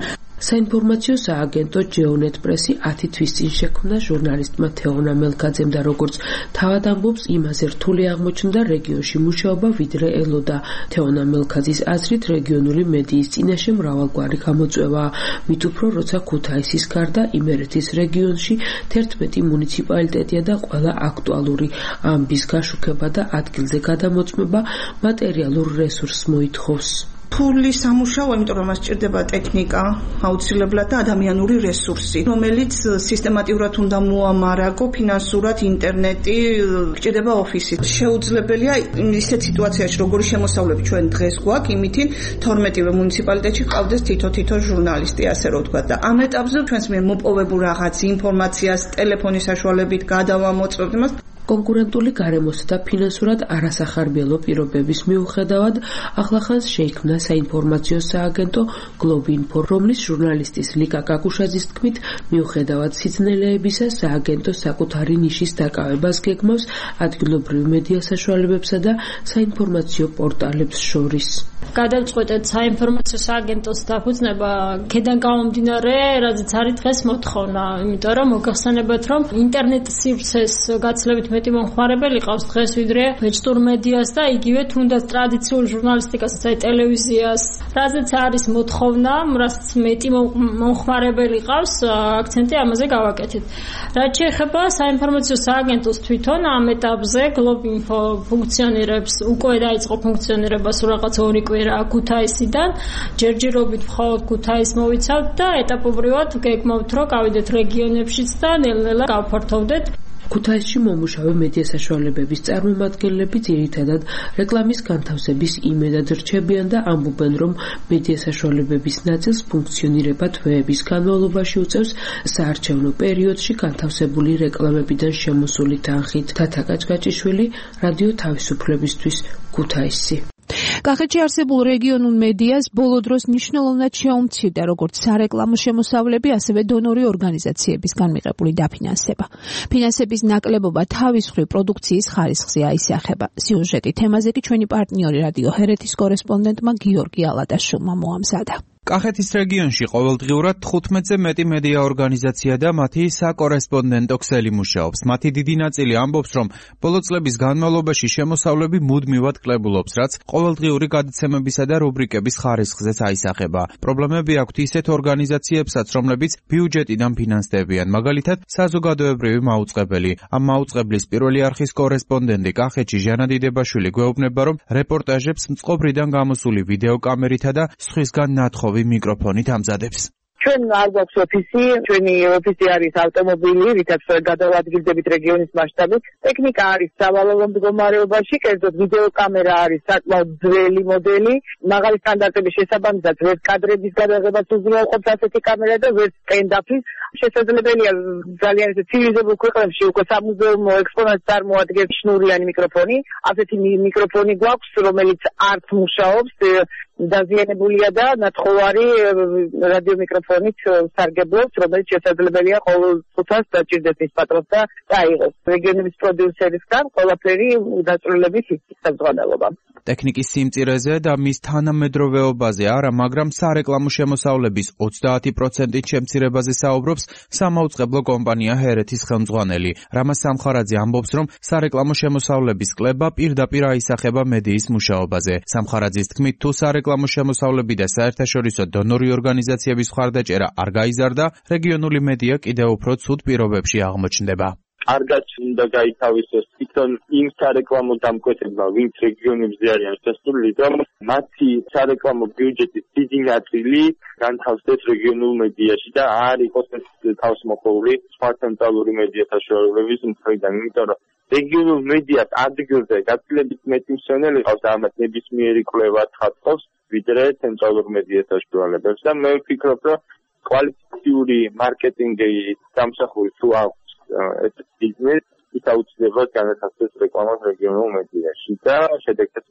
საინფორმაციო სააგენტო GeoNet პრესი 10 თვის წინ შექმნა ჟურნალისტმა თეონა მელქაძემ და როგორც თავად ამბობს, იმაზე რთული აღმოჩნდა რეგიონში მუშაობა, ვიდრე ელოდა. თეონა მელქაძის აზრით, რეგიონული მედიის წინაშე მრავალგვარი გამოწვევაა, მით უფრო როცა ქუთაისის გარდა იმერეთის რეგიონში 11 მუნიციპალიტეტია და ყველა აქტუალური ამბის გაშუქება და ადგილზე გადამოწმება მატერიალურ რესურსს მოითხოვს. ფული სამუშაო, იმიტომ რომ მას სჭირდება ტექნიკა, აუცილებლად და ადამიანური რესურსი, რომელიც სისტემატიურად უნდა მოამარაგო, ფინანსურად, ინტერნეტი, სჭირდება ოფისი. შეუძლებელია ისეთ სიტუაციაში, როგორი შემოსავლები ჩვენ დღეს გვაქვს, იმითი 12-ვე მუნიციპალიტეტში ყავდეს თითო ჟურნალისტი, ასე რომ ვთქვა და ამ ეტაპზე ჩვენს მიერ მოპოვებულ რაღაც ინფორმაციას ტელეფონის საშუალებით გადავამოწმებთ იმას. კონკურენტული გარემოსა და ფინანსურად არასახარბიელო პირობების მიუხედავად, ახლახანს შეიქმნა საინფორმაციო სააგენტო Globinfo, რომლის ჟურნალისტის ლიკა კაკუშაძის თქმით, მიუხედავად სიძნელეებისა, სააგენტო საკუთარი ნიშის დაკავებას გეგმავს ადგილობრივ მედია საშუალებებსა და საინფორმაციო პორტალებს შორის. გადავწყვეტეთ საინფორმაციო სააგენტოს დაფუძნება ქედან გამომდინარე, რადგან არის დღეს მოთხოვნა, იმიტომ რომ მოგახსენებათ, რომ ინტერნეტ სივრცეს გაცილებით მეტი მომხმარებელი ყავს დღეს ვიდრე ვეჭტურ მედიას და იგივე თუნდაც ტრადიციულ ჟურნალისტიკას და ტელევიზიას. რადგან არის მოთხოვნა, რასაც მეტი მომხმარებელი ყავს, აქცენტი ამაზე გავაკეთეთ. რაც შეეხება საინფორმაციო სააგენტოს თვითონ ამ ეტაპზე Globinfo ფუნქციონირებს, უკვე დაიწყო ფუნქციონირება სულ რაღაც 2 კვირა ქუთაისიდან, ჯერჯერობით მხოლოდ ქუთაისს მოვიცავთ და ეტაპობრივად გეგმავთ, რომ გავიდეთ რეგიონებშიც და ნელ-ნელა გავფართოვდეთ. ქუთაისში მომუშავე მედია საშუალებების წარმომადგენლები ძირითადად რეკლამის განთავსების იმედად რჩებიან და ამბობენ, რომ მედია საშუალებების ნაწილს ფუნქციონირება თვეების განმავლობაში უწევს საარჩევნო პერიოდში განთავსებული რეკლამებიდან შემოსული თანხით. თათა კაჭკაჭიშვილი, რადიო თავისუფლებისთვის, ქუთაისი. კახეთში არსებულ რეგიონულ მედიას ბოლო დროს მნიშვნელოვნად შეუმცირდა როგორც სარეკლამო შემოსავლები, ასევე დონორი ორგანიზაციებისგან მიღებული დაფინანსება. ფინანსების ნაკლებობა თავის მხრივ პროდუქციის ხარისხზე აისახება. სიუჟეტი თემაზე კი ჩვენი პარტნიორი რადიო ჰერეთის კორესპონდენტმა გიორგი ალადაშვილმა მოამზადა. კახეთის რეგიონში ყოველდღიურად 15-ზე მეტი მედია ორგანიზაცია და მათი საკორესპონდენტო ქსელი მუშაობს. მათი დიდი ნაწილი ამბობს, რომ ბოლო წლების განმავლობაში შემოსავლები მუდმივად კლებულობს, რაც ყოველდღიური გადაცემებისა და რუბრიკების ხარისხზეც აისახება. პრობლემები აქვთ ისეთ ორგანიზაციებსაც, რომლებიც ბიუჯეტიდან ფინანსდებიან, მაგალითად საზოგადოებრივი მაუწყებელი. ამ მაუწყებლის პირველი არხის კორესპონდენტი კახეთში ჟანა დიდებაშვილი გვეუბნება, რომ რეპორტაჟებს მწყობრიდან გამოსული ვიდეოკამერითა და სხვისგან ნათხოვ მიკროფონით ამზადებს. ჩვენ არ გვაქვს ოფისი, ჩვენი ოფისი არის ავტომობილი, რითაც გადავადგილდებით რეგიონის მასშტაბით. ტექნიკა არის სავალალო მდგომარეობაში, კერძოდ ვიდეოკამერა არის საკმაოდ ძველი მოდელი, მაღალი სტანდარტების შესაბამისად ვერც კადრების გადაღებას უზრუნველყოფს ასეთი კამერა და ვერც სტენდაფის. შესაძლებელია ძალიან ცივილიზებულ ქვეყნებში უკვე სამუზეუმო ექსპონატს წარმოადგენს შნურიანი მიკროფონი. ასეთი მიკროფონი გვაქვს, რომელიც არც მუშაობს, დაზიანებულია და ნათხოვარი რადიო მიკროფონით სარგებლობს, რომელიც შესაძლებელია ყოველ წუთას დაჭირდეს მის პატრონს და დაიღოს. რეგიონების პროდიუსერისგან ყველაფერი დაწვრილებით იწევს. ტექნიკის სიმწირეზე და მის თანამედროვეობაზე არა, მაგრამ სარეკლამო შემოსავლების 30%-ით შემცირებაზე საუბრობს სამაუწყებლო კომპანია ჰერეთის ხელმძღვანელი. რამაზ სამხარაძე ამბობს, რომ სარეკლამო შემოსავლების კლება პირდაპირ აისახება მედიის მუშაობაზე. სამხარაძის თქმით, თუ სარეკლამო შემოსავლები და საერთაშორისო დონორი ორგანიზაციების მხარდაჭერა არ გაიზარდა, რეგიონული მედია კიდევ უფრო ცუდ პირობებში აღმოჩნდება. კარგად უნდა გაითავისოს თვითონ იმ სარეკლამო დამკვეთებმა, ვინც რეგიონებზე არიან შესული, რომ მათი სარეკლამო ბიუჯეტის დიდი ნაწილი განთავსდეს რეგიონულ მედიაში და არ იყოს ეს თავისმოყრილი სხვა ცენტრალური მედია საშუალებების მხრიდან, იმიტომ რომ რეგიონულ მედიას ადგილზე გაცილებით მეტი მსვენელი ყავს და ამათ ნებისმიერი კვლევა თხატავს, ვიდრე ცენტრალურ მედია საშუალებებს და მე ვფიქრობ, რომ კვალიფიციური მარკეტინგი დამსახური თუ აქვს ეს ბიზნესი, ის აუცილებლად განათავსებს რეკლამას რეგიონულ მედიაში და შედეგებს მიიღებს.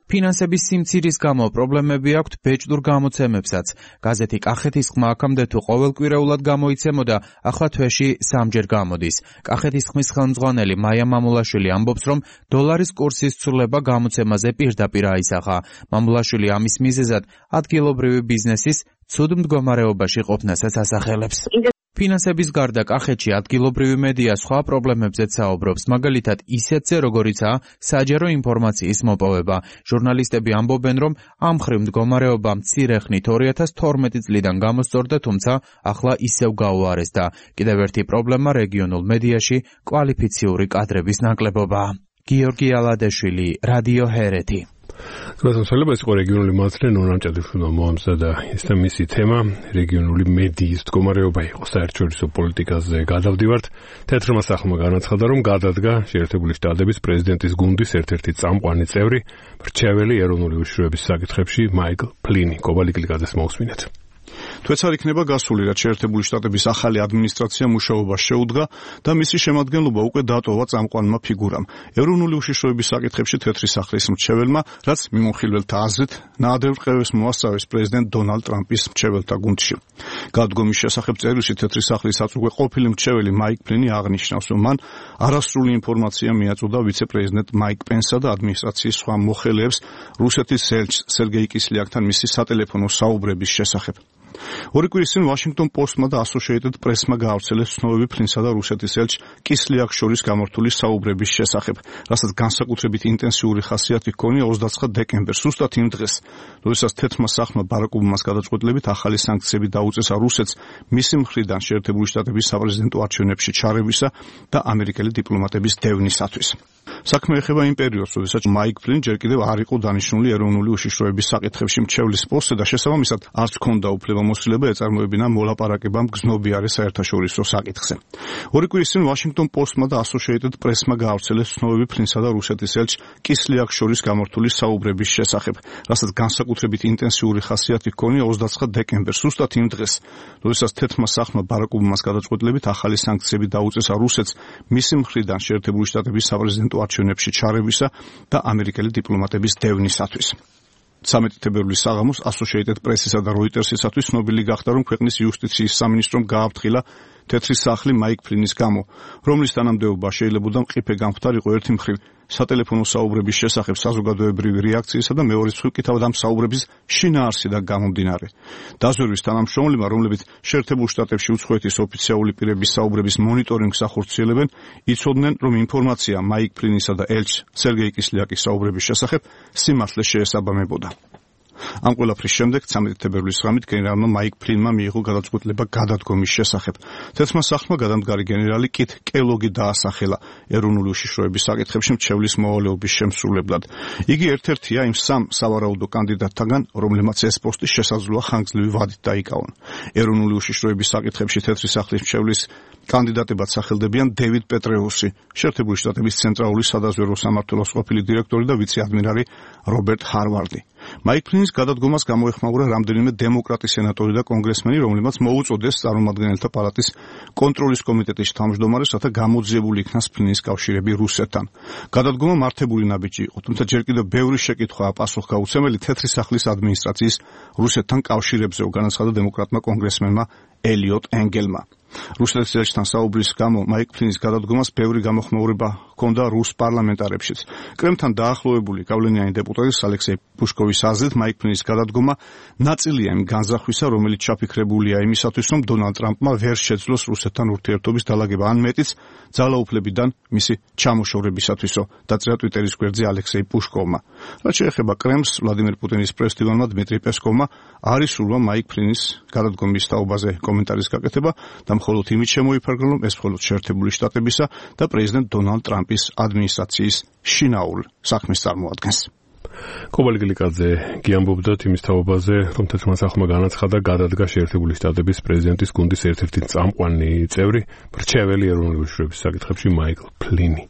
ფინანსების სიმცირის გამო პრობლემები აქვთ ბეჭდურ გამოცემებსაც. გაზეთი კახეთის ხმა აქამდე თუ ყოველკვირეულად გამოიცემოდა, ახლა თვეში 3-ჯერ გამოდის. კახეთის ხმის ხელმძღვანელი მაია მამულაშვილი ამბობს, რომ დოლარის კურსის ცვლილება გამოცემაზე პირდაპირ აისახა. მამულაშვილი ამის მიზეზად ადგილობრივი ბიზნესის ცუდ მდგომარეობაში ყოფნასაც ასახელებს. ფინანსების გარდა კახეთში ადგილობრივი მედია სხვა პრობლემებზეც საუბრობს, მაგალითად ისეთზე, როგორიცაა საჯარო ინფორმაციის მოპოვება. ჟურნალისტები ამბობენ, რომ ამ მხრივ მდგომარეობა მცირე ხნით 2012 წლიდან გამოსწორდა, თუმცა ახლა ისევ გაუარესდა. კიდევ ერთი პრობლემა რეგიონულ მედიაში კვალიფიციური კადრების ნაკლებობაა. გიორგი ალადეშვილი, რადიო ჰერეთი. გასასვლელება იყო რეგიონული მართლე ნონამჭადიფუნა მოამზადა ეს და მისი თემა რეგიონული მედიის მდგომარეობა იყო. საერთაშორისო პოლიტიკაზე გადავდივართ. თეთრმა სახლმა განაცხადა, რომ გადადგა შეერთებული შტატების პრეზიდენტის გუნდის ერთ-ერთი წამყვანი წევრი, მრჩეველი ეროვნული უშიშროების საკითხებში მაიკლ ფლინი. კობალიკლიაძეს მოусმინეთ. თვეც არ იქნება გასული, რაც შეერთებული შტატების ახალი ადმინისტრაცია მუშაობას შეუდგა და მისი შემადგენლობა უკვე დატოვა წამყვანმა ფიგურამ, ეროვნული უშიშროების საკითხებში თეთრი სახლის მრჩეველმა, რაც მიმოხილველთა აზრით ნაადრევ რყევებს მოასწავეს პრეზიდენტ დონალდ ტრამპის მრჩეველთა გუნდში. გადადგომის შესახებ წერილში თეთრი სახლის აწუხე ყოფილი მრჩეველი მაიკ ფლინი აღნიშნავს, რომ მან არასრული ინფორმაცია მიაწოდა ვიცე-პრეზიდენტ მაიკ პენსსა და ადმინისტრაციის სხვა მოხელეებს რუსეთის ელჩს სერგეი კისლიაკთან მისი სატელეფონო საუბრების შესახებ. ორი კვირის წინ ვაშინგტონ პოსტმა და ასოციეიტედ პრესმა გაავრცელეს ცნობები ფლინსა და რუსეთის ელჩ კისლიაკს შორის გამართული საუბრების შესახებ, რასაც განსაკუთრებით ინტენსიური ხასიათი ჰქონია 29 დეკემბერს, ზუსტად იმ დღეს, როდესაც თეთრმა სახლმა ბარაკ ობამას გადაწყვეტილებით ახალი სანქციები დაუწესა რუსეთს მისი მხრიდან შეერთებული შტატების საპრეზიდენტო არჩევნებში ჩარევისა და ამერიკელი დიპლომატების დევნისათვის. საქმე ეხება იმ პერიოდს, როდესაც მაიკ ფლინი ჯერ კიდევ არ იყო დანიშნული ეროვნული უშიშროების საკითხებში მრჩევლის პოსტზე და შესაბამისად არც ჰქონდა უფლებამოსილება ეწარმოებინა მოლაპარაკება მგზნობიარე საერთაშორისო საკითხზე. ორი კვირის წინ ვაშინგტონ პოსტმა და ასოციეიტედ პრესმა გაავრცელეს ცნობები ფლინსა და რუსეთის ელჩ კისლიაკს შორის გამართული საუბრების შესახებ, რასაც განსაკუთრებით ინტენსიური ხასიათი ჰქონია 29 დეკემბერს, ზუსტად იმ დღეს, როდესაც თეთრმა სახლმა ბარაკ ობამას გადაწყვეტილებით ახალი სანქციები დაუწესა რუსეთს მისი მხრიდან შეერთებული შტატების საპრეზიდენტო არჩევნებში ჩარევისა და ამერიკელი დიპლომატების დევნისათვის. 13 თებერვლის საღამოს ასოციეიტედ პრესისა და როიტერსისათვის ცნობილი გახდა, რომ ქვეყნის იუსტიციის სამინისტრომ გააფრთხილა თეთრი სახლი მაიკ ფლინის გამო, რომლის თანამდებობა შეიძლებოდა მყიფე გამხდარიყო ერთი მხრივ სატელეფონო საუბრების შესახებ საზოგადოებრივი რეაქციისა და მეორე მხრივ კი თავად ამ საუბრების შინაარსიდან გამომდინარე. დაზვერვის თანამშრომლებმა, რომლებიც შეერთებულ შტატებში უცხოეთის ოფიციალური პირების საუბრების მონიტორინგს ახორციელებენ, იცოდნენ, რომ ინფორმაცია მაიკ ფლინისა და ელჩ სერგეი კისლიაკის საუბრების შესახებ სიმართლეს შეესაბამებოდა. ამ ყველაფრის შემდეგ 13 თებერვლის ღამით გენერალმა მაიკ ფლინმა მიიღო გადაწყვეტილება გადადგომის შესახებ. თეთრმა სახლმა გადამდგარი გენერალი კით კელოგი დაასახელა ეროვნული უშიშროების საკითხებში მრჩევლის მოვალეობის შემსრულებლად. იგი ერთ-ერთია იმ სამ სავარაუდო კანდიდატთაგან, რომლებმაც ეს პოსტი შესაძლოა ხანგრძლივი ვადით დაიკავონ. ეროვნული უშიშროების საკითხებში თეთრი სახლის მრჩევლის კანდიდატებად სახელდებიან დევიდ პეტრეუსი, შეერთებული შტატების ცენტრალური სადაზვერვო სამმართველოს ყოფილი დირექტორი და ვიცე-ადმირალი რობერტ ჰარვარდი. მაიკ ფლინის გადადგომას გამოეხმაურა რამდენიმე დემოკრატი სენატორი და კონგრესმენი, რომლებმაც მოუწოდეს წარმომადგენელთა პალატის კონტროლის კომიტეტის თავმჯდომარეს, რათა გამოძიებული იქნას ფლინის კავშირები რუსეთთან. გადადგომა მართებული ნაბიჯი იყო, თუმცა ჯერ კიდევ ბევრი შეკითხვაა პასუხგაუცემელი თეთრი სახლის ადმინისტრაციის რუსეთთან კავშირებზე, განაცხადა დემოკრატმა კონგრესმენმა ელიოტ ენგელმა. რუსეთის ელჩთან საუბრის გამო მაიკ ფლინის გადადგომას ბევრი გამოხმაურება ჰქონდა რუს პარლამენტარებშიც. კრემლთან დაახლოებული გავლენიანი დეპუტატის ალექსეი პუშკოვის აზრით მაიკ ფლინის გადადგომა ნაწილია იმ განზრახვისა, რომელიც ჩაფიქრებულია იმისათვის, რომ დონალდ ტრამპმა ვერ შეძლოს რუსეთთან ურთიერთობის დალაგება, ან მეტიც ძალაუფლებიდან მისი ჩამოშორებისათვისო, დაწერა ტვიტერის გვერდზე ალექსეი პუშკოვმა. რაც შეეხება კრემლს, ვლადიმერ პუტინის პრეს-ტივანმა დმიტრი პესკოვმა არ ისურვა მაიკ ფლინის გადადგომის თაობაზე კომენტარის გაკეთება და მხოლოდ იმით შემოიფარგლა, რომ ეს მხოლოდ შეერთებული შტატებისა და პრეზიდენტ დონალდ ტრამპის ადმინისტრაციის შინაურ საქმეს წარმოადგენს. კობალიკლიაძე გიამბობდა იმის თაობაზე, რომ თეთრმა სახლმა განაცხადა გადადგა შეერთებული შტატების პრეზიდენტის გუნდის ერთ-ერთი წამყვანი წევრი, მრჩეველი ეროვნული უშიშროების საკითხებში მაიკლ ფლინი.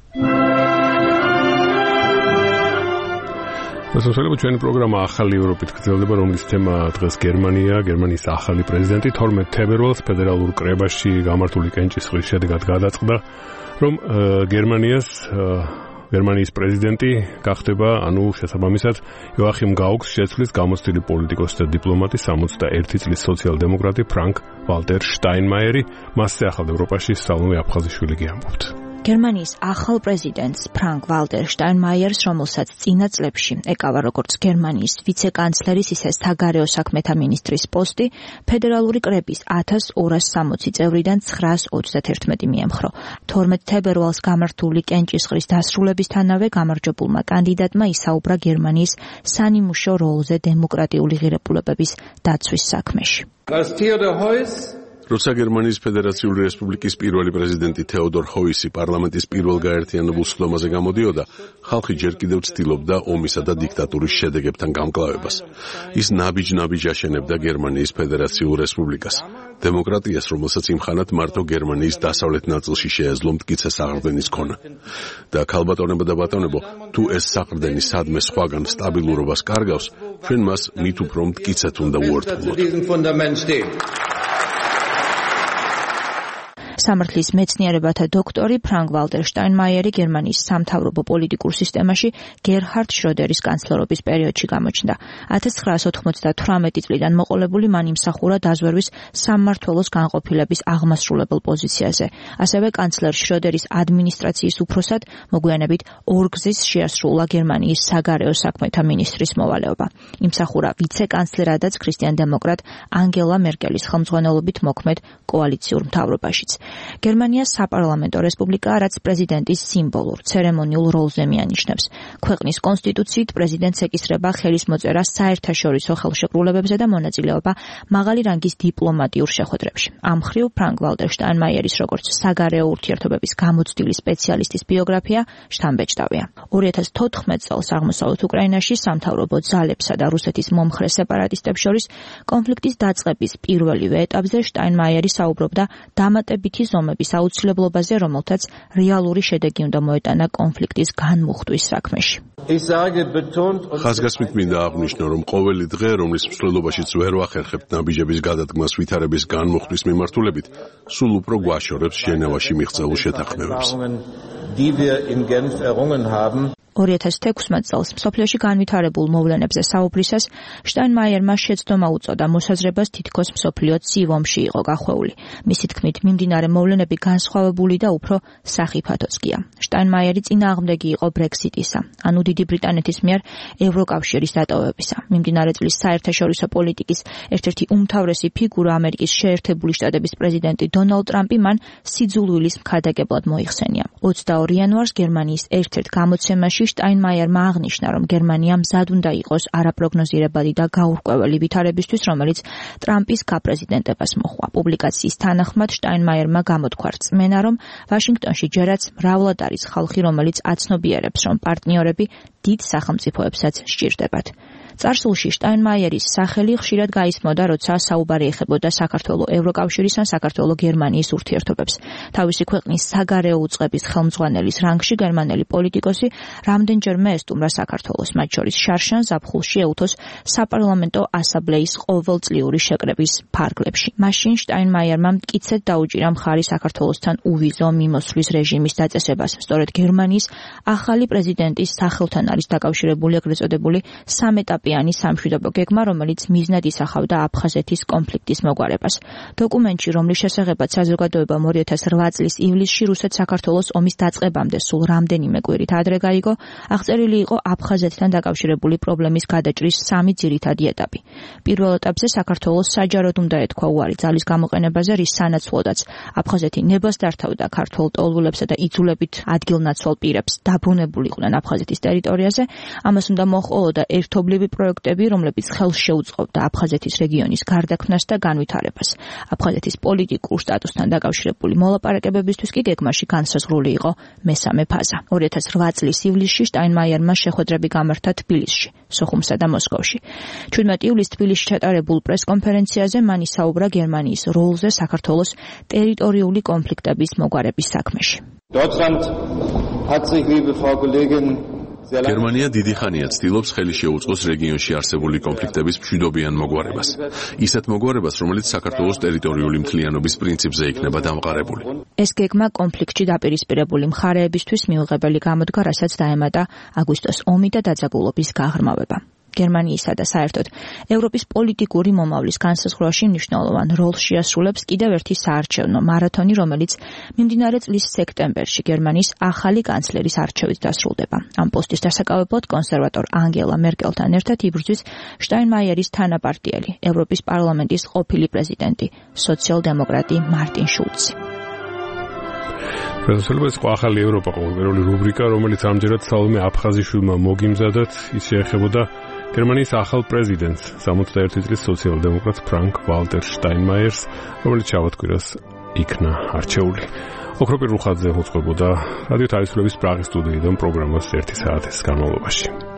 მოსახლეობა ჩვენი პროგრამა ახალი ევროპით გრძელდება, რომლის თემა დღეს გერმანია, გერმანიის ახალი პრეზიდენტი 12 თებერვალს ფედერალურ კრებაში გამართული კენჭისყრის შედეგად გადაწყდა, რომ გერმანიას გერმანიის პრეზიდენტი გახდება, შესაბამისად იოახიმ გაუქს შეცვლის გამოცდილი პოლიტიკოსი და დიპლომატი 61 წლის სოციალ-დემოკრატი ფრანკ ვალტერ შტაინმაიერი, მასზე ახალ ევროპაში სალომე აფხაზიშვილი გიამბობთ. გერმანიის ახალ პრეზიდენტს ფრანკ ვალტერ შტაინმაიერს, რომელსაც წინა წლებში ეკავა როგორც გერმანიის ვიცე-კანცლერის, ისე საგარეო საქმეთა მინისტრის პოსტი, ფედერალური კრების 1260 წევრიდან 921 მიემხრო. 12 თებერვალს გამართული კენჭისყრის დასრულებისთანავე გამარჯვებულმა კანდიდატმა ისაუბრა გერმანიის სანიმუშო როლზე დემოკრატიული ღირებულებების დაცვის საქმეში. როცა გერმანიის ფედერაციული რესპუბლიკის პირველი პრეზიდენტი თეოდორ ჰოისი პარლამენტის პირველ გაერთიანებულ სხდომაზე გამოდიოდა, ხალხი ჯერ კიდევ ცდილობდა ომისა და დიქტატურის შედეგებთან გამკლავებას. ის ნაბიჯ-ნაბიჯ აშენებდა გერმანიის ფედერაციულ რესპუბლიკას. დემოკრატიას, რომელსაც იმხანად მარტო გერმანიის დასავლეთ ნაწილში შეეძლო მტკიცე საყრდენის ქონა. და ქალბატონებო და ბატონებო, თუ ეს საყრდენი სადმე სხვაგან სტაბილურობას კარგავს, ჩვენ მას მით უფრო მტკიცედ უნდა უერთგულოთ. სამართლის მეცნიერებათა დოქტორი ფრანკ ვალტერ შტაინმაიერი გერმანიის სამთავრობო პოლიტიკურ სისტემაში გერჰარდ შროდერის კანცლერობის პერიოდში გამოჩნდა. 1998 წლიდან მოყოლებული მან იმსახურა დაზვერვის სამმართველოს განყოფილების აღმასრულებელ პოზიციაზე. ასევე კანცლერ შროდერის ადმინისტრაციის უფროსად მოგვიანებით ორგზის შეასრულა გერმანიის საგარეო საქმეთა მინისტრის მოვალეობა. იმსახურა ვიცე-კანცლერადაც ქრისტიან-დემოკრატ ანგელა მერკელის ხელმძღვანელობით მოქმედ კოალიციურ მთავრობაშიც. გერმანია საპარლამენტო რესპუბლიკაა, რაც პრეზიდენტის სიმბოლურ, ცერემონიულ როლზე მიანიშნებს. ქვეყნის კონსტიტუციით პრეზიდენტს ეკისრება ხელის მოწერა საერთაშორისო ხელშეკრულებებზე და მონაწილეობა მაღალი რანგის დიპლომატიურ შეხვედრებში. ამ მხრივ ფრანკ ვალტერ შტაინმაიერის როგორც საგარეო ურთიერთობების გამოცდილი სპეციალისტის ბიოგრაფია შთამბეჭდავია. 2014 წელს აღმოსავლეთ უკრაინაში სამთავრობო ძალებსა და რუსეთის მომხრე სეპარატისტებს შორის კონფლიქტის დაწყების პირველივე ეტაპზე შტაინმაიერი საუბრობდა დამატებითი ზომების აუცილებლობაზე, რომელთაც რეალური შედეგი უნდა მოეტანა კონფლიქტის განმუხტვის საქმეში. ხაზგასმით მინდა აღვნიშნო, რომ ყოველი დღე, რომლის მსვლელობაშიც ვერ ვახერხებთ ნაბიჯების გადადგმას ვითარების განმუხტვის მიმართულებით, სულ უფრო გვაშორებს ჟენევაში მიღწეულ შეთანხმებებს. 2016 წელს მსოფლიოში განვითარებულ მოვლენებზე საუბრისას შტაინმაიერმა შეცდომა უწოდა მოსაზრებას თითქოს მსოფლიო ცივ-ომში იყო გახვეული. მისი თქმით, მიმდინარე მოვლენები განსხვავებული და უფრო სახიფათოსგია. შტაინმაიერი წინააღმდეგი იყო ბრექსიტისა, ანუ დიდი ბრიტანეთის მიერ ევროკავშირის დატოვებისა. მიმდინარე წლის საერთაშორისო პოლიტიკის ერთ-ერთი უმთავრესი ფიგურა, ამერიკის შეერთებული შტატების პრეზიდენტი დონალდ ტრამპი მან სიძულვილის მქადაგებლად მოიხსენია. 22 იანვარს გერმანიის ერთ-ერთ გამოცემაში შტაინმაიერმა აღნიშნა, რომ გერმანია მზად უნდა იყოს არაპროგნოზირებადი და გაურკვეველი ვითარებისთვის, რომელიც ტრამპის გაპრეზიდენტებას მოჰყვა. პუბლიკაციის თანახმად შტაინმაიერმა გამოთქვა რწმენა, რომ ვაშინგტონში ჯერაც მრავლად არის ხალხი, რომელიც აცნობიერებს, რომ პარტნიორები დიდ სახელმწიფოებსაც სჭირდებათ. წარსულში შტაინმაიერის სახელი ხშირად გაისმოდა, როცა საუბარი ეხებოდა საქართველოს ევროკავშირის ან საქართველოს გერმანიის ურთიერთობებს. თავისი ქვეყნის საგარეო უწყების ხელმძღვანელის რანგში გერმანელი პოლიტიკოსი რამდენჯერმე ესტუმრა საქართველოს, მათ შორის შარშან ზაფხულში ეუთოს საპარლამენტო ასამბლეის ყოველწლიური შეკრების ფარგლებში. მაშინ შტაინმაიერმა მტკიცედ დაუჭირა მხარი საქართველოსთან უვიზო მიმოსვლის რეჟიმის დაწესებას. სწორედ გერმანიის ახალი პრეზიდენტის სახელთან არის დაკავშირებული ეგრეთ წოდებული სამეტაპიანი სამშვიდობო გეგმა, რომელიც მიზნად ისახავდა აფხაზეთის კონფლიქტის მოგვარებას. დოკუმენტში, რომლის შესახებაც საზოგადოებამ 2008 წლის ივლისში რუსეთ-საქართველოს ომის დაწყებამდე სულ რამდენიმე კვირით ადრე გაიგო, აღწერილი იყო აფხაზეთთან დაკავშირებული პრობლემის გადაჭრის 3 ძირითადი ეტაპი. პირველ ეტაპზე საქართველოს საჯაროდ უნდა ეთქვა უარი ძალის გამოყენებაზე, რის სანაცვლოდაც აფხაზეთი ნებას დართავდა ქართულ ტოლულებსა და იძულებით ადგილნაცვალ პირებს დაბრუნებულიყვნენ აფხაზეთის ტერიტორიაზე. ამას უნდა მოჰყოლოდა ერთობლივი პროექტები, რომლებიც ხელს შეუწყობდა აფხაზეთის რეგიონის გარდაქმნას და განვითარებას. აფხაზეთის პოლიტიკურ სტატუსთან დაკავშირებული მოლაპარაკებებისთვის კი გეგმაში განსაზღვრული იყო მესამე ფაზა. 2008 წლის ივლისში შტაინმაიერმა შეხვედრები გამართა თბილისში, სოხუმსა და მოსკოვში. 17 ივლისს თბილისში ჩატარებულ პრესკონფერენციაზე მან ისაუბრა გერმანიის როლზე საქართველოს ტერიტორიული კონფლიქტების მოგვარების საქმეში. Deutschland hat sich, liebe Frau Kollegin, გერმანია დიდი ხანია ცდილობს ხელი შეუწყოს რეგიონში არსებული კონფლიქტების მშვიდობიან მოგვარებას. ისეთ მოგვარებას, რომელიც საქართველოს ტერიტორიული მთლიანობის პრინციპზე იქნება დამყარებული. ეს გეგმა კონფლიქტში დაპირისპირებული მხარეებისთვის მიუღებელი გამოდგა, რასაც დაემატა აგვისტოს ომი და დაძაბულობის გაღრმავება. გერმანიისა და საერთოდ ევროპის პოლიტიკური მომავლის განსაზღვრავაში მნიშვნელოვან როლს შეასრულებს კიდევ ერთი საარჩევნო მარათონი, რომელიც მიმდინარე წლის სექტემბერში გერმანიის ახალი კანცლერის არჩევით დასრულდება. ამ პოსტის დასაკავებლად კონსერვატორ ანგელა მერკელთან ერთად იბრძვის შტაინმაიერის თანაპარტიელი, ევროპის პარლამენტის ყოფილი პრეზიდენტი, სოციალ-დემოკრატი მარტინ შულცი. ეს ახალი ევროპა ყოველგვაროვანი რუბრიკა, რომელიც ამჯერად სალომე აფხაზიშვილმა მოგიმზადათ, ის შეეხებოდა გერმანიის ახალ პრეზიდენტს, 61 წლის სოციალ-დემოკრატ ფრანკ ვალტერ შტაინმაიერს, რომელიც შაბათ-კვირას იქნა არჩეული. ოქროპირ რუხაძე მოწყობოდა რადიო თავისუფლების პრაღის სტუდიიდან პროგრამას 1 საათის განმავლობაში.